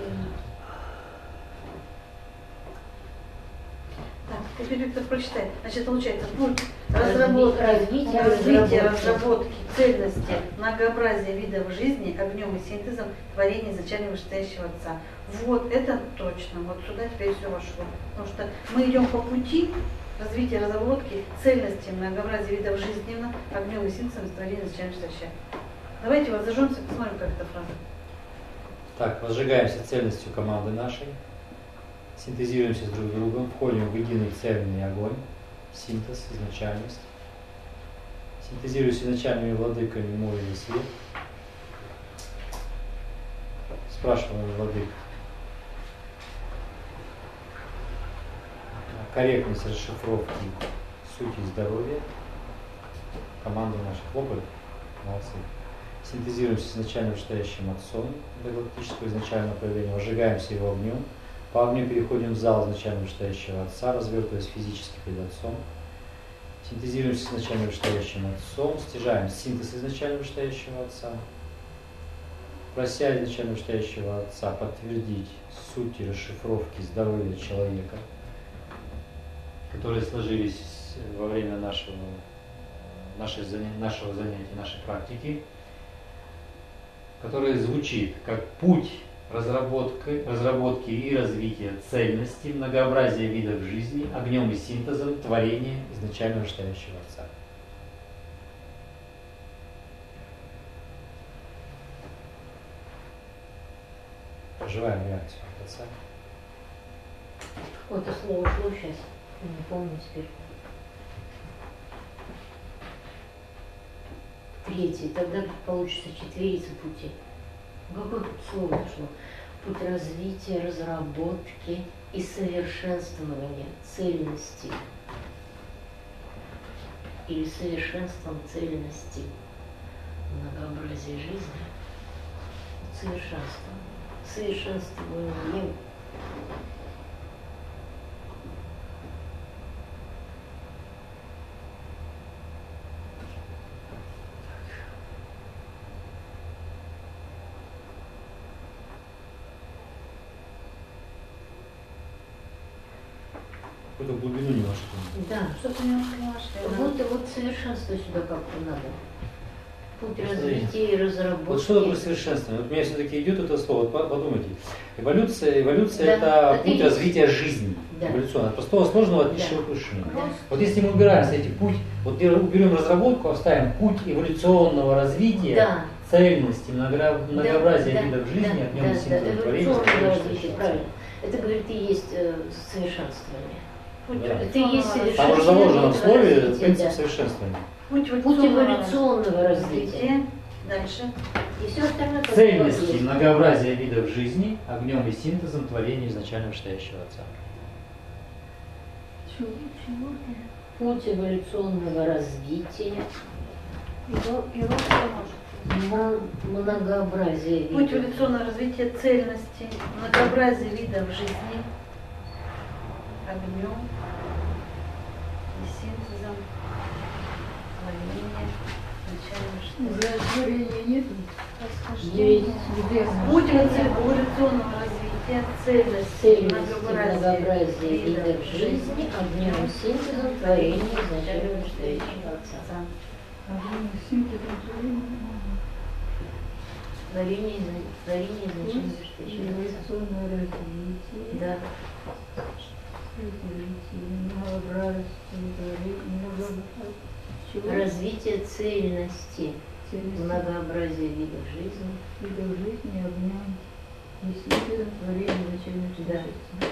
Так, теперь Виктор прочитай. Значит, получается, путь Разви- разработки, развития, развития, разработки. разработки, цельности, многообразия видов жизни, огнем и синтезом, творения изначально вышестоящего Отца. Вот это точно. Вот сюда теперь все вошло. Потому что мы идем по пути развития, разработки, цельности, многообразия видов жизненно, огнем и синтезом, творения изначально вышестоящего. Давайте вот зажжемся, посмотрим, как эта фраза. Так, возжигаемся цельностью команды нашей, синтезируемся с друг другом, входим в единый цельный огонь, синтез, изначальность. Синтезируясь с изначальными владыками моря и свет. Спрашиваем владык. Корректность расшифровки сути здоровья. Команда наша хлопает. Молодцы. Синтезируемся с изначально вышестоящим Отцом до галактического изначального проявления, возжигаемся его огнем. По огню переходим в зал изначально вышестоящего Отца, развертываясь физически перед Отцом. Синтезируемся с изначально вышестоящим Отцом, стяжаем синтез изначально вышестоящего Отца, прося изначально вышестоящего Отца подтвердить суть и расшифровки здоровья человека, которые сложились во время нашего, нашей, нашего занятия, нашей практики, который звучит как путь разработки, разработки и развития цельности, многообразия видов жизни, огнем и синтезом творения изначально вышестоящего Отца. Проживаем реакцию от Отца. Какое-то слово шло сейчас, не помню теперь. Третий, тогда получится четверица пути. Какое тут слово шло? Путь развития, разработки и совершенствования цельности. Или совершенством цельности. Многообразие жизни. Совершенство. Совершенствование. Какую-то глубину немножко. Да. Что-то немножко не вошли. Вот, вот совершенство сюда как-то надо. Путь Смотри. развития и разработки. Вот что такое совершенствование? Вот у меня все-таки идет это слово, вот подумайте. Эволюция, эволюция Да, это это путь есть. развития жизни. Да. Эволюционно. От простого сложного от Да. низшего к высшему. Да. Вот если мы убираем, кстати, путь, вот уберем разработку, оставим путь эволюционного развития, Да. цельности, многообра- многообразия Да, видов да, жизни, да, от него да, синтеза да, творения, эволюционное совершенства. развитие, правильно. Это, говорит, и есть э, совершенствование. Путь Да. Это и есть Там уже совершенствование. заложено в слове развития, принцип да. совершенствования. Путь Путь эволюционного развития. Дальше. И все остальное как Цельности, есть. многообразия видов жизни, огнем и синтезом творения изначально вышестоящего Отца. Чего? Чего? Путь эволюционного развития. Его, его кто может? Мо- Многообразие Путь видов. эволюционного развития цельности, многообразия видов жизни, огнем и синтезом, творения, начального Уже творения нет. Есть. Путь эволюционного развития, цельности, Цельность и многообразия многообразие видов жизни, огнем и синтезом творения изначально вышестоящего Отца. Творение, изна- творение изначально вышестоящего Отца. Эволюционное развитие. Да. Развитие, многообразие, многообразие. Чего? Развитие цельности, Цельности многообразие видов жизни. видов жизни, огнем и синтезом творения изначально Да. вышестоящего.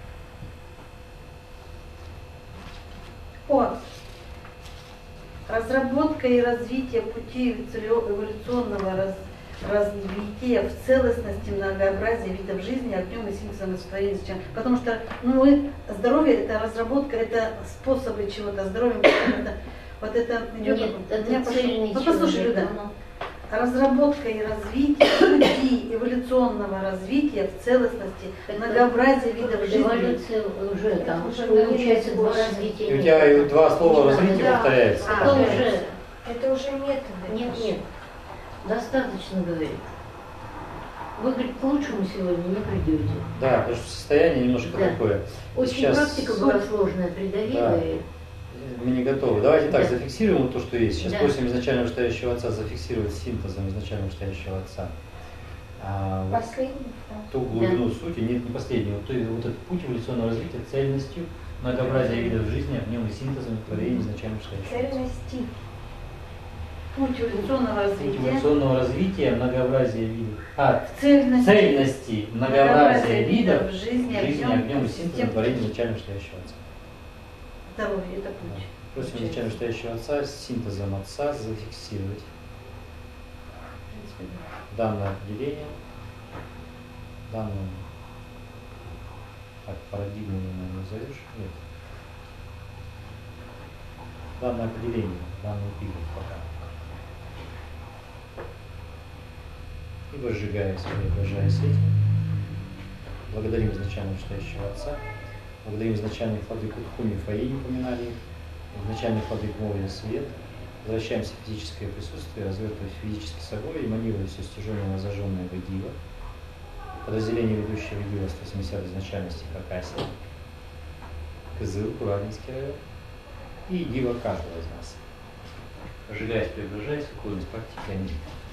О! Разработка и развитие пути эволюционного раз- развития в целостности многообразия видов жизни, огнем и синтезом творения. Потому что ну, мы, здоровье это разработка, это способы чего-то, здоровье это, вот это идет. Нет, у меня это пошло. цель Ну, ничего. послушай, нет, Люда. оно- разработка и развитие пути эволюционного развития в целостности, многообразия видов жизни. Эволюция уже там, уже получается два больше. развития. И у тебя и два слова развития Да. повторяются. Это А, уже, Это уже методы. нет, нет, достаточно говорить. Вы, говорит, к лучшему сегодня не придете. Да, потому что состояние немножко Да. такое. Очень Сейчас практика была сложная, придавила. Да. И... мы не готовы. Давайте так, Да. зафиксируем вот то, что есть. Сейчас Да. просим изначально вышестоящего отца зафиксировать синтезом изначально вышестоящего отца. А, вот Последний, да. ту глубину сути, нет, не последнего, вот, вот этот путь эволюционного развития цельностью, многообразие видов жизни, огнем и синтезом, творением изначально вышестоящего отца. Цельности. Путь эволюционного Путь развития. эволюционного развития, многообразие видов. А, Цельности. цельности, многообразие видов жизни, жизни, огнем, огнем и синтезом, систем творением изначально вышестоящего отца. здоровья. Это путь. Просим изначально вышестоящего отца с синтезом отца зафиксировать В принципе, да. данное определение, данную так, парадигму, наверное, назовешь? Нет. Данное определение, данный эпиграф пока. И возжигаясь, преображаясь этим, благодарим изначально вышестоящего отца, благодарим изначальных владык Утхуми Фаини, поминали их, изначальных владык Мовья Свет, возвращаемся в физическое присутствие, развертываясь физически собой, эманируя все стяженное зажженное Вадива, подразделение ведущего Вадива сто семидесятой изначальности Хакасия, Кызыл, Куравинский район и Дива каждого из нас. Ожигаясь, преображаясь, уходим из практики, они.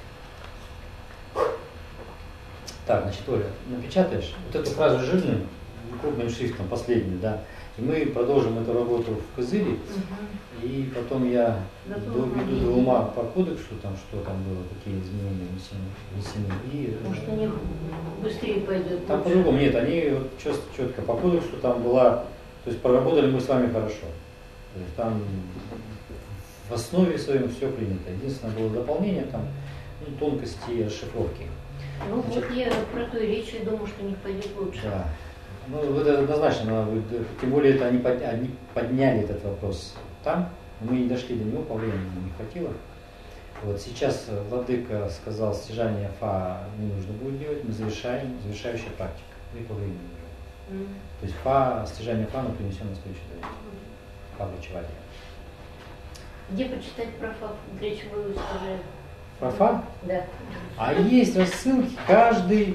Так, значит, Оля, напечатаешь вот эту фразу жирным, крупным шрифтом, последнюю, да, и мы продолжим эту работу в Кызыле, и потом я доведу до ума по кодексу, там, что там было, какие изменения внесены, и Может, они быстрее пойдут. там по-другому, нет, они вот четко, четко по кодексу там была, то есть проработали мы с вами хорошо, то есть там в основе своем все принято, единственное было дополнение там, ну, тонкости расшифровки. Ну вот я про то и речь, и думаю, что у них пойдет лучше. Да. Ну, это однозначно, надо будет, тем более это они, подня, они подняли этот вопрос там, мы не дошли до него, по времени не хватило. Вот сейчас владыка сказал, стяжание фа не нужно будет делать, мы завершаем, завершающая практика, и по времени уже. Mm. То есть фа, стяжание фа, мы принесем на следующий занятие. Фа врачевания. Где почитать про факт, для чего вы сказали? Про фа? Да. А есть рассылки каждый,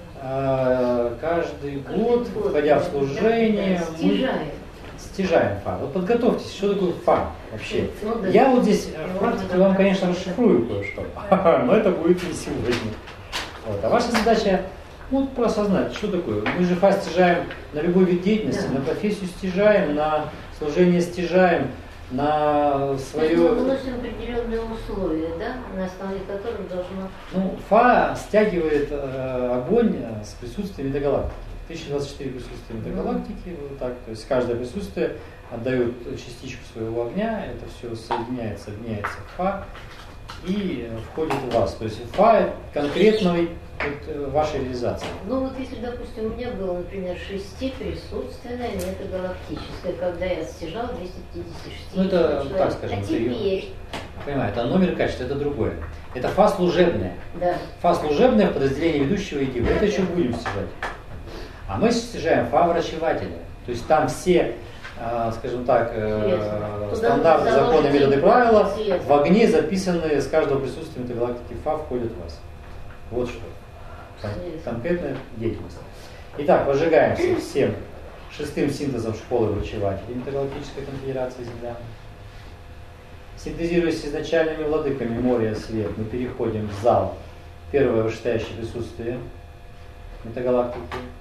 э, каждый год, входя в служение, Да, да, мы стяжаем. стяжаем фа. Вот подготовьтесь, что такое фа вообще? Ну, да. Я вот здесь в практике вам, конечно, расшифрую кое-что, но это будет не сегодня. Вот. А ваша задача, ну, просто осознать, что такое. Мы же фа стяжаем на любой вид деятельности, Да. на профессию стяжаем, на служение стяжаем, на свое... То есть мы выносим определенные условия, да, на основе которых должно... Ну, фа стягивает э, огонь э, с присутствием метагалактики. тысяча двадцать четыре присутствия метагалактики, вот так, то есть каждое присутствие отдает частичку своего огня, это все соединяется, объединяется в фа и э, входит в вас. То есть фа конкретной вот, э, вашей реализации. Ну вот если, допустим, у меня было, например, шестиприсутственное метагалактическое, когда я стяжал двести пятьдесят шесть Ну, это, человек. так скажем, А это её- теперь, Понимаю, это номер качества, это другое. Это фа служебная. да, Фа служебная в подразделении ведущего и дива. Это еще будем стяжать. А мы стяжаем фа врачевателя. То есть там все, э, скажем так, э, Ясно. стандарты, Туда законы, заложить методы, правила цвет. в огне записанные с каждого присутствия метагалактики фа входят в вас. Вот что. Кон- Ясно. конкретная деятельность. Итак, возжигаемся всем шестым синтезом школы врачевателей Метагалактической конфедерации Земля. Синтезируясь с изначальными владыками моря и свет, мы переходим в зал, первое вышестоящее присутствие метагалактики,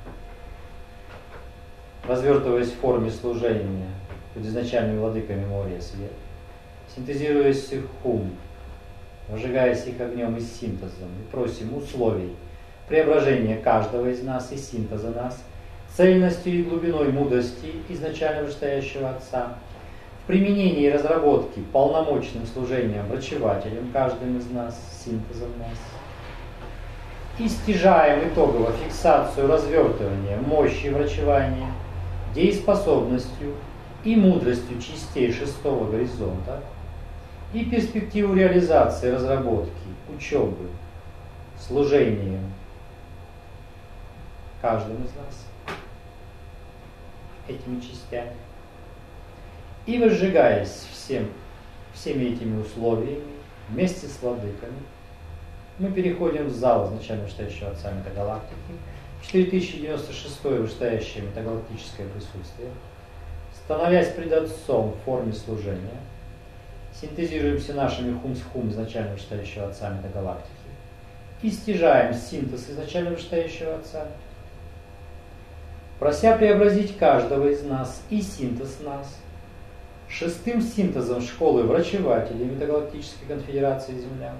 развертываясь в форме служения перед изначальными владыками моря и свет, синтезируясь с их хум, возжигаясь их огнем и синтезом, и просим условий преображения каждого из нас и синтеза нас, цельностью и глубиной мудрости изначально вышестоящего Отца, в применении и разработке полномочным служением врачевателем каждым из нас, синтезом нас, и стяжаем итогово фиксацию развертывания мощи врачевания, дееспособностью и мудростью частей шестого горизонта, и перспективу реализации, разработки, учебы, служения каждому из нас этими частями. И возжигаясь всем, всеми этими условиями, вместе с владыками, мы переходим в зал изначально вышестоящего Отца Метагалактики, четыре тысячи девяносто шестое вышестоящее метагалактическое присутствие, становясь пред Отцом в форме служения, синтезируемся нашими хум-с-хум изначально вышестоящего Отца Метагалактики и стяжаем синтез изначально вышестоящего Отца, прося преобразить каждого из нас и синтез нас шестым синтезом школы врачевателей Метагалактической конфедерации Землян.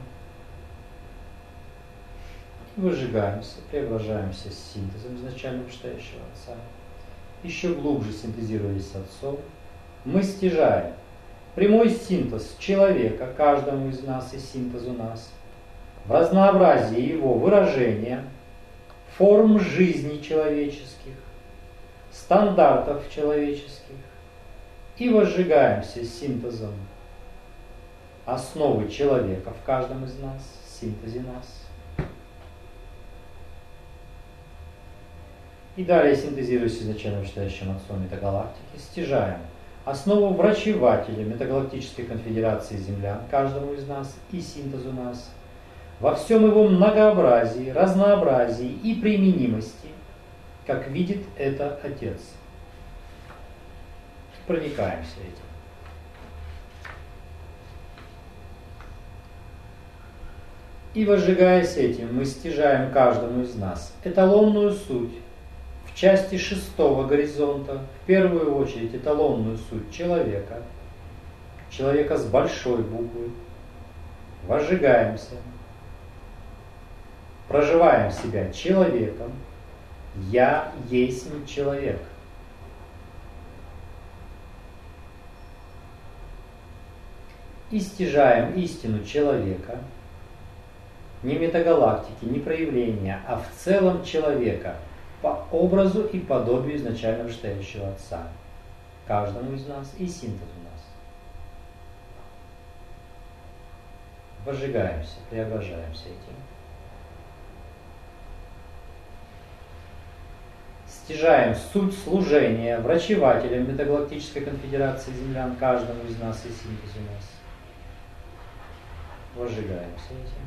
Выжигаемся, преображаемся с синтезом изначально вышестоящего Отца. Еще глубже синтезируясь с Отцом, мы стяжаем прямой синтез человека, каждому из нас и синтезу нас, в разнообразии его выражения, форм жизни человеческих, стандартов человеческих, и возжигаемся синтезом основы человека в каждом из нас, синтезе нас. И далее, синтезируясь изначально вышестоящим Отцом Метагалактики, стяжаем основу врачевателя Метагалактической конфедерации Землян каждому из нас и синтезу нас во всем его многообразии, разнообразии и применимости, как видит это Отец. Проникаемся этим. И возжигаясь этим, мы стяжаем каждому из нас эталонную суть в части шестого горизонта, в первую очередь эталонную суть человека, человека с большой буквы. Возжигаемся, проживаем себя человеком. Я есть человек. И стяжаем истину человека, не метагалактики, не проявления, а в целом человека по образу и подобию изначально вышестоящего Отца, каждому из нас и синтезу нас. Возжигаемся, преображаемся этим. Стяжаем суть служения врачевателям Метагалактической конфедерации Землян каждому из нас и синтезу нас. Возжигаемся этим.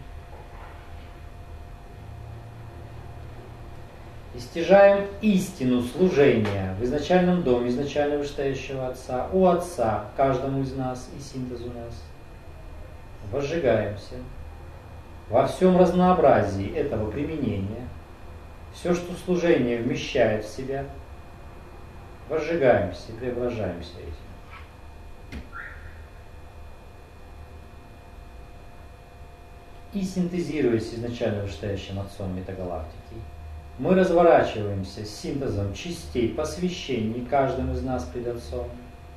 И стяжаем истину служения в изначальном доме изначально вышестоящего Отца, у Отца, каждому из нас и синтезу нас. Возжигаемся во всем разнообразии этого применения, все, что служение вмещает в себя, возжигаемся и преображаемся этим. И синтезируясь изначально вышестоящим Отцом Метагалактики, мы разворачиваемся с синтезом частей посвящений каждому из нас пред Отцом.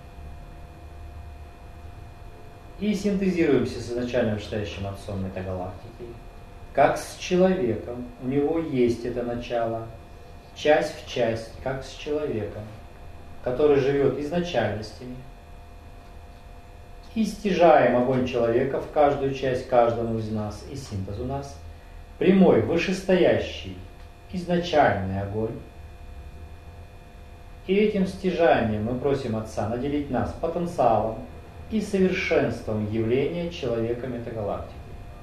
И синтезируемся с изначально вышестоящим Отцом Метагалактики, как с человеком. У него есть это начало, часть в часть, как с человеком, который живет изначальностями. И стяжаем огонь человека в каждую часть каждому из нас и синтезу нас, прямой, вышестоящий, изначальный огонь. И этим стяжанием мы просим Отца наделить нас потенциалом и совершенством явления человека Метагалактики.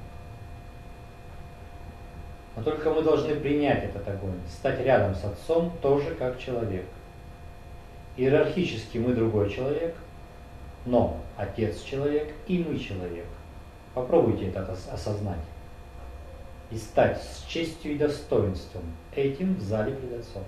Но только мы должны принять этот огонь, стать рядом с Отцом тоже как человек. Иерархически мы другой человек, но Отец человек и мы человек. Попробуйте это осознать. И стать с честью и достоинством этим в зале пред Отцом.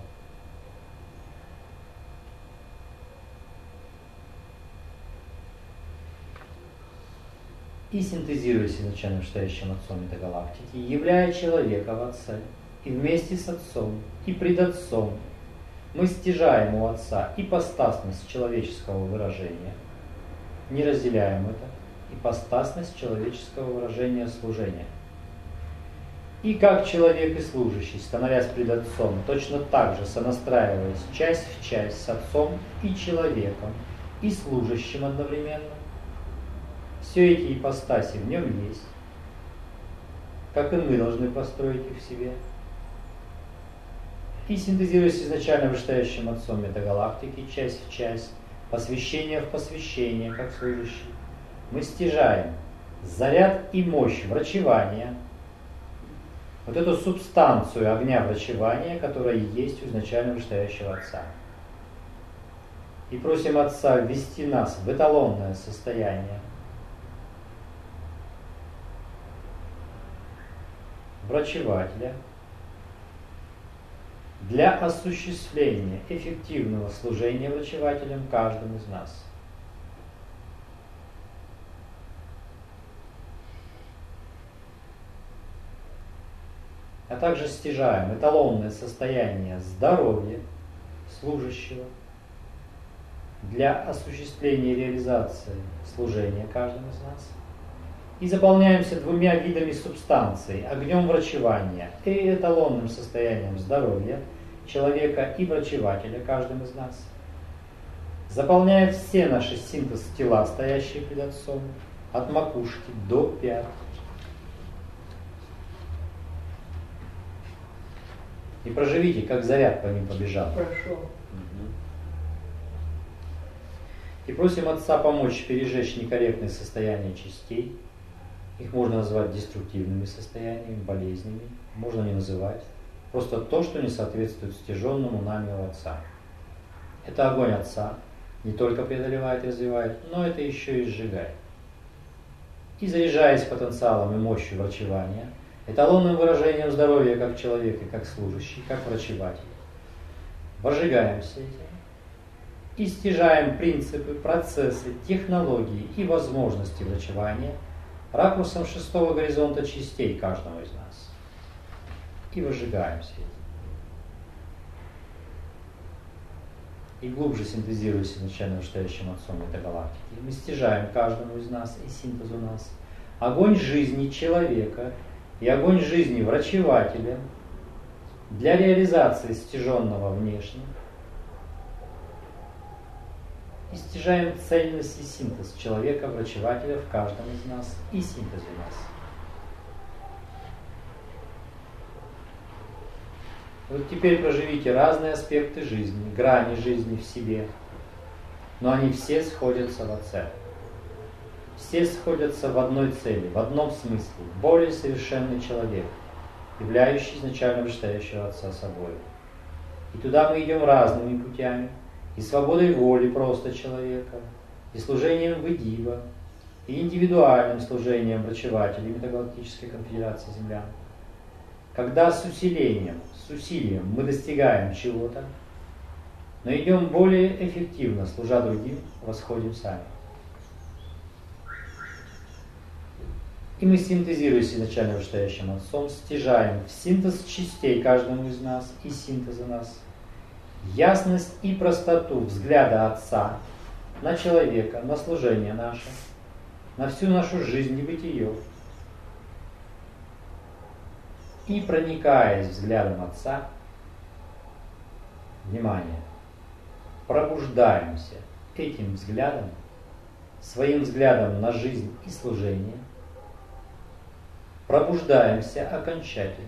И синтезируясь изначально вышестоящим Отцом Метагалактики, являя человека в Отце, и вместе с Отцом, и пред Отцом, мы стяжаем у Отца ипостасность человеческого выражения, не разделяем это, ипостасность человеческого выражения служения. И как человек и служащий, становясь пред Отцом, точно так же сонастраиваясь часть в часть с Отцом и человеком, и служащим одновременно, Все эти ипостаси в нем есть, как и мы должны построить их в себе. И синтезируясь изначально вышестоящим отцом метагалактики, часть в часть, посвящение в посвящение, как служащий, мы стяжаем заряд и мощь врачевания, вот эту субстанцию огня врачевания, которая есть у изначально вышестоящего Отца. И просим Отца ввести нас в эталонное состояние врачевателя для осуществления эффективного служения врачевателем каждому из нас. А также стяжаем эталонное состояние здоровья служащего для осуществления и реализации служения каждому из нас. И заполняемся двумя видами субстанций: огнем врачевания и эталонным состоянием здоровья человека и врачевателя каждым из нас. Заполняя все наши синтез тела, стоящие пред Отцом, от макушки до пят. И проживите, как заряд по ним побежал. Прошел. И просим Отца помочь пережечь некорректные состояния частей. Их можно назвать деструктивными состояниями, болезнями. Можно не называть. Просто то, что не соответствует стяженному нами у Отца. Это огонь Отца. Не только преодолевает и развивает, но это еще и сжигает. И заряжаясь потенциалом и мощью врачевания, эталонным выражением здоровья как человека, как служащий, как врачеватель, возжигаемся этим и стяжаем принципы, процессы, технологии и возможности врачевания ракурсом шестого горизонта частей каждого из нас. И возжигаемся этим. И глубже синтезируясь изначально вышестоящим Отцом метагалактики, мы стяжаем каждому из нас и синтез у нас огонь жизни человека и огонь жизни врачевателя для реализации стяженного внешне. И стяжаем цельность и синтез человека, врачевателя в каждом из нас и синтез у нас. Вот теперь проживите разные аспекты жизни, грани жизни в себе, но они все сходятся в Отце. Все сходятся в одной цели, в одном смысле. Более совершенный человек, являющий изначально вышестоящего Отца собой. И туда мы идем разными путями. И свободой воли просто человека, и служением Видива, и индивидуальным служением врачевателей Метагалактической конфедерации Землян. Когда с усилением, с усилием мы достигаем чего-то, но идем более эффективно, служа другим, восходим сами. И мы, синтезируясь изначально вышестоящим Отцом, стяжаем в синтез частей каждому из нас и синтеза нас ясность и простоту взгляда Отца на человека, на служение наше, на всю нашу жизнь и бытие. И проникаясь взглядом Отца, внимание, пробуждаемся этим взглядом, своим взглядом на жизнь и служение, пробуждаемся окончательно.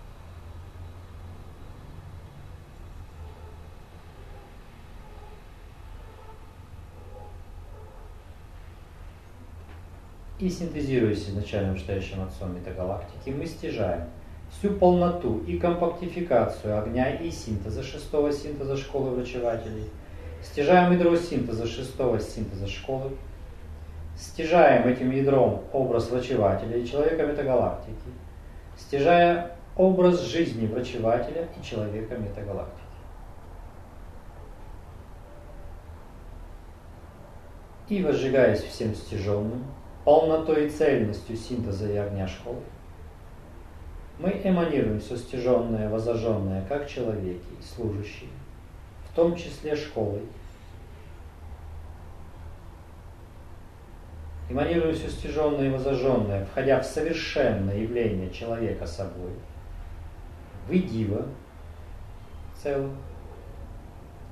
И синтезируясь изначально вышестоящим Отцом метагалактики, мы стяжаем всю полноту и компактификацию огня и синтеза шестого синтеза школы врачевателей, стяжаем ядро синтеза шестого синтеза школы, стяжаем этим ядром образ врачевателя и человека метагалактики, стяжая образ жизни врачевателя и человека метагалактики. И возжигаясь всем стяженным, полнотой и цельностью синтеза и огня школы, мы эманируем все стяженное, возожженное, как человеки и служащие, в том числе школой. Эманируем все стяженное и возожженное, входя в совершенное явление человека собой, Видива целым.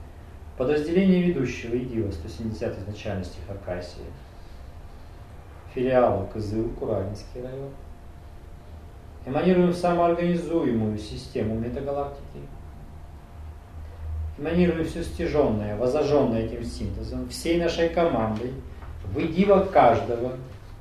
Подразделение ведущего Идива, сто семидесятый изначальный стих Акасии. филиала КЗУ, Куралинский район. Эманируем самоорганизуемую систему метагалактики. Эманируем все стяженное, возожженное этим синтезом, всей нашей командой, выдива каждого.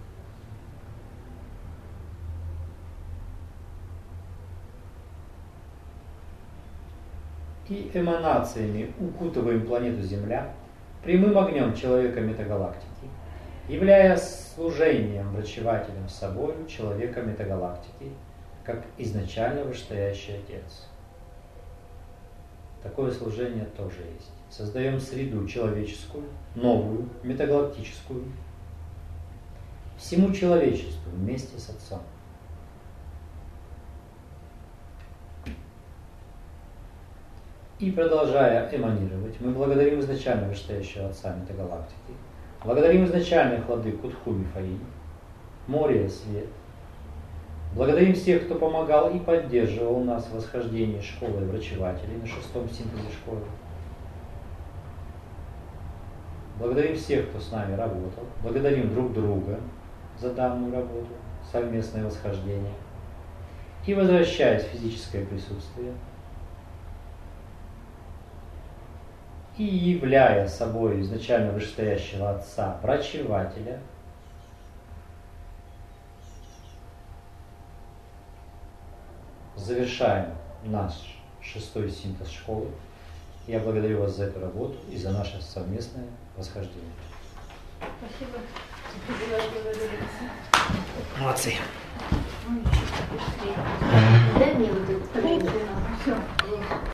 И эманациями укутываем планету Земля прямым огнем человека метагалактики, являя служением врачевателем собою человека метагалактики, как изначально вышестоящий Отец. Такое служение тоже есть. Создаем среду человеческую, новую, метагалактическую, всему человечеству вместе с Отцом. И продолжая эманировать, мы благодарим изначально вышестоящего Отца метагалактики, благодарим изначальных владык Тху Мифаиль, море свет, благодарим всех, кто помогал и поддерживал нас в восхождении школы врачевателей на шестом синтезе школы. Благодарим всех, кто с нами работал, благодарим друг друга за данную работу, совместное восхождение. И возвращаясь в физическое присутствие, и являя собой изначально вышестоящего Отца, врачевателя, завершаем наш шестой синтез школы. Я благодарю вас за эту работу и за наше совместное восхождение. Спасибо. Молодцы. Дай мне вот это. Все.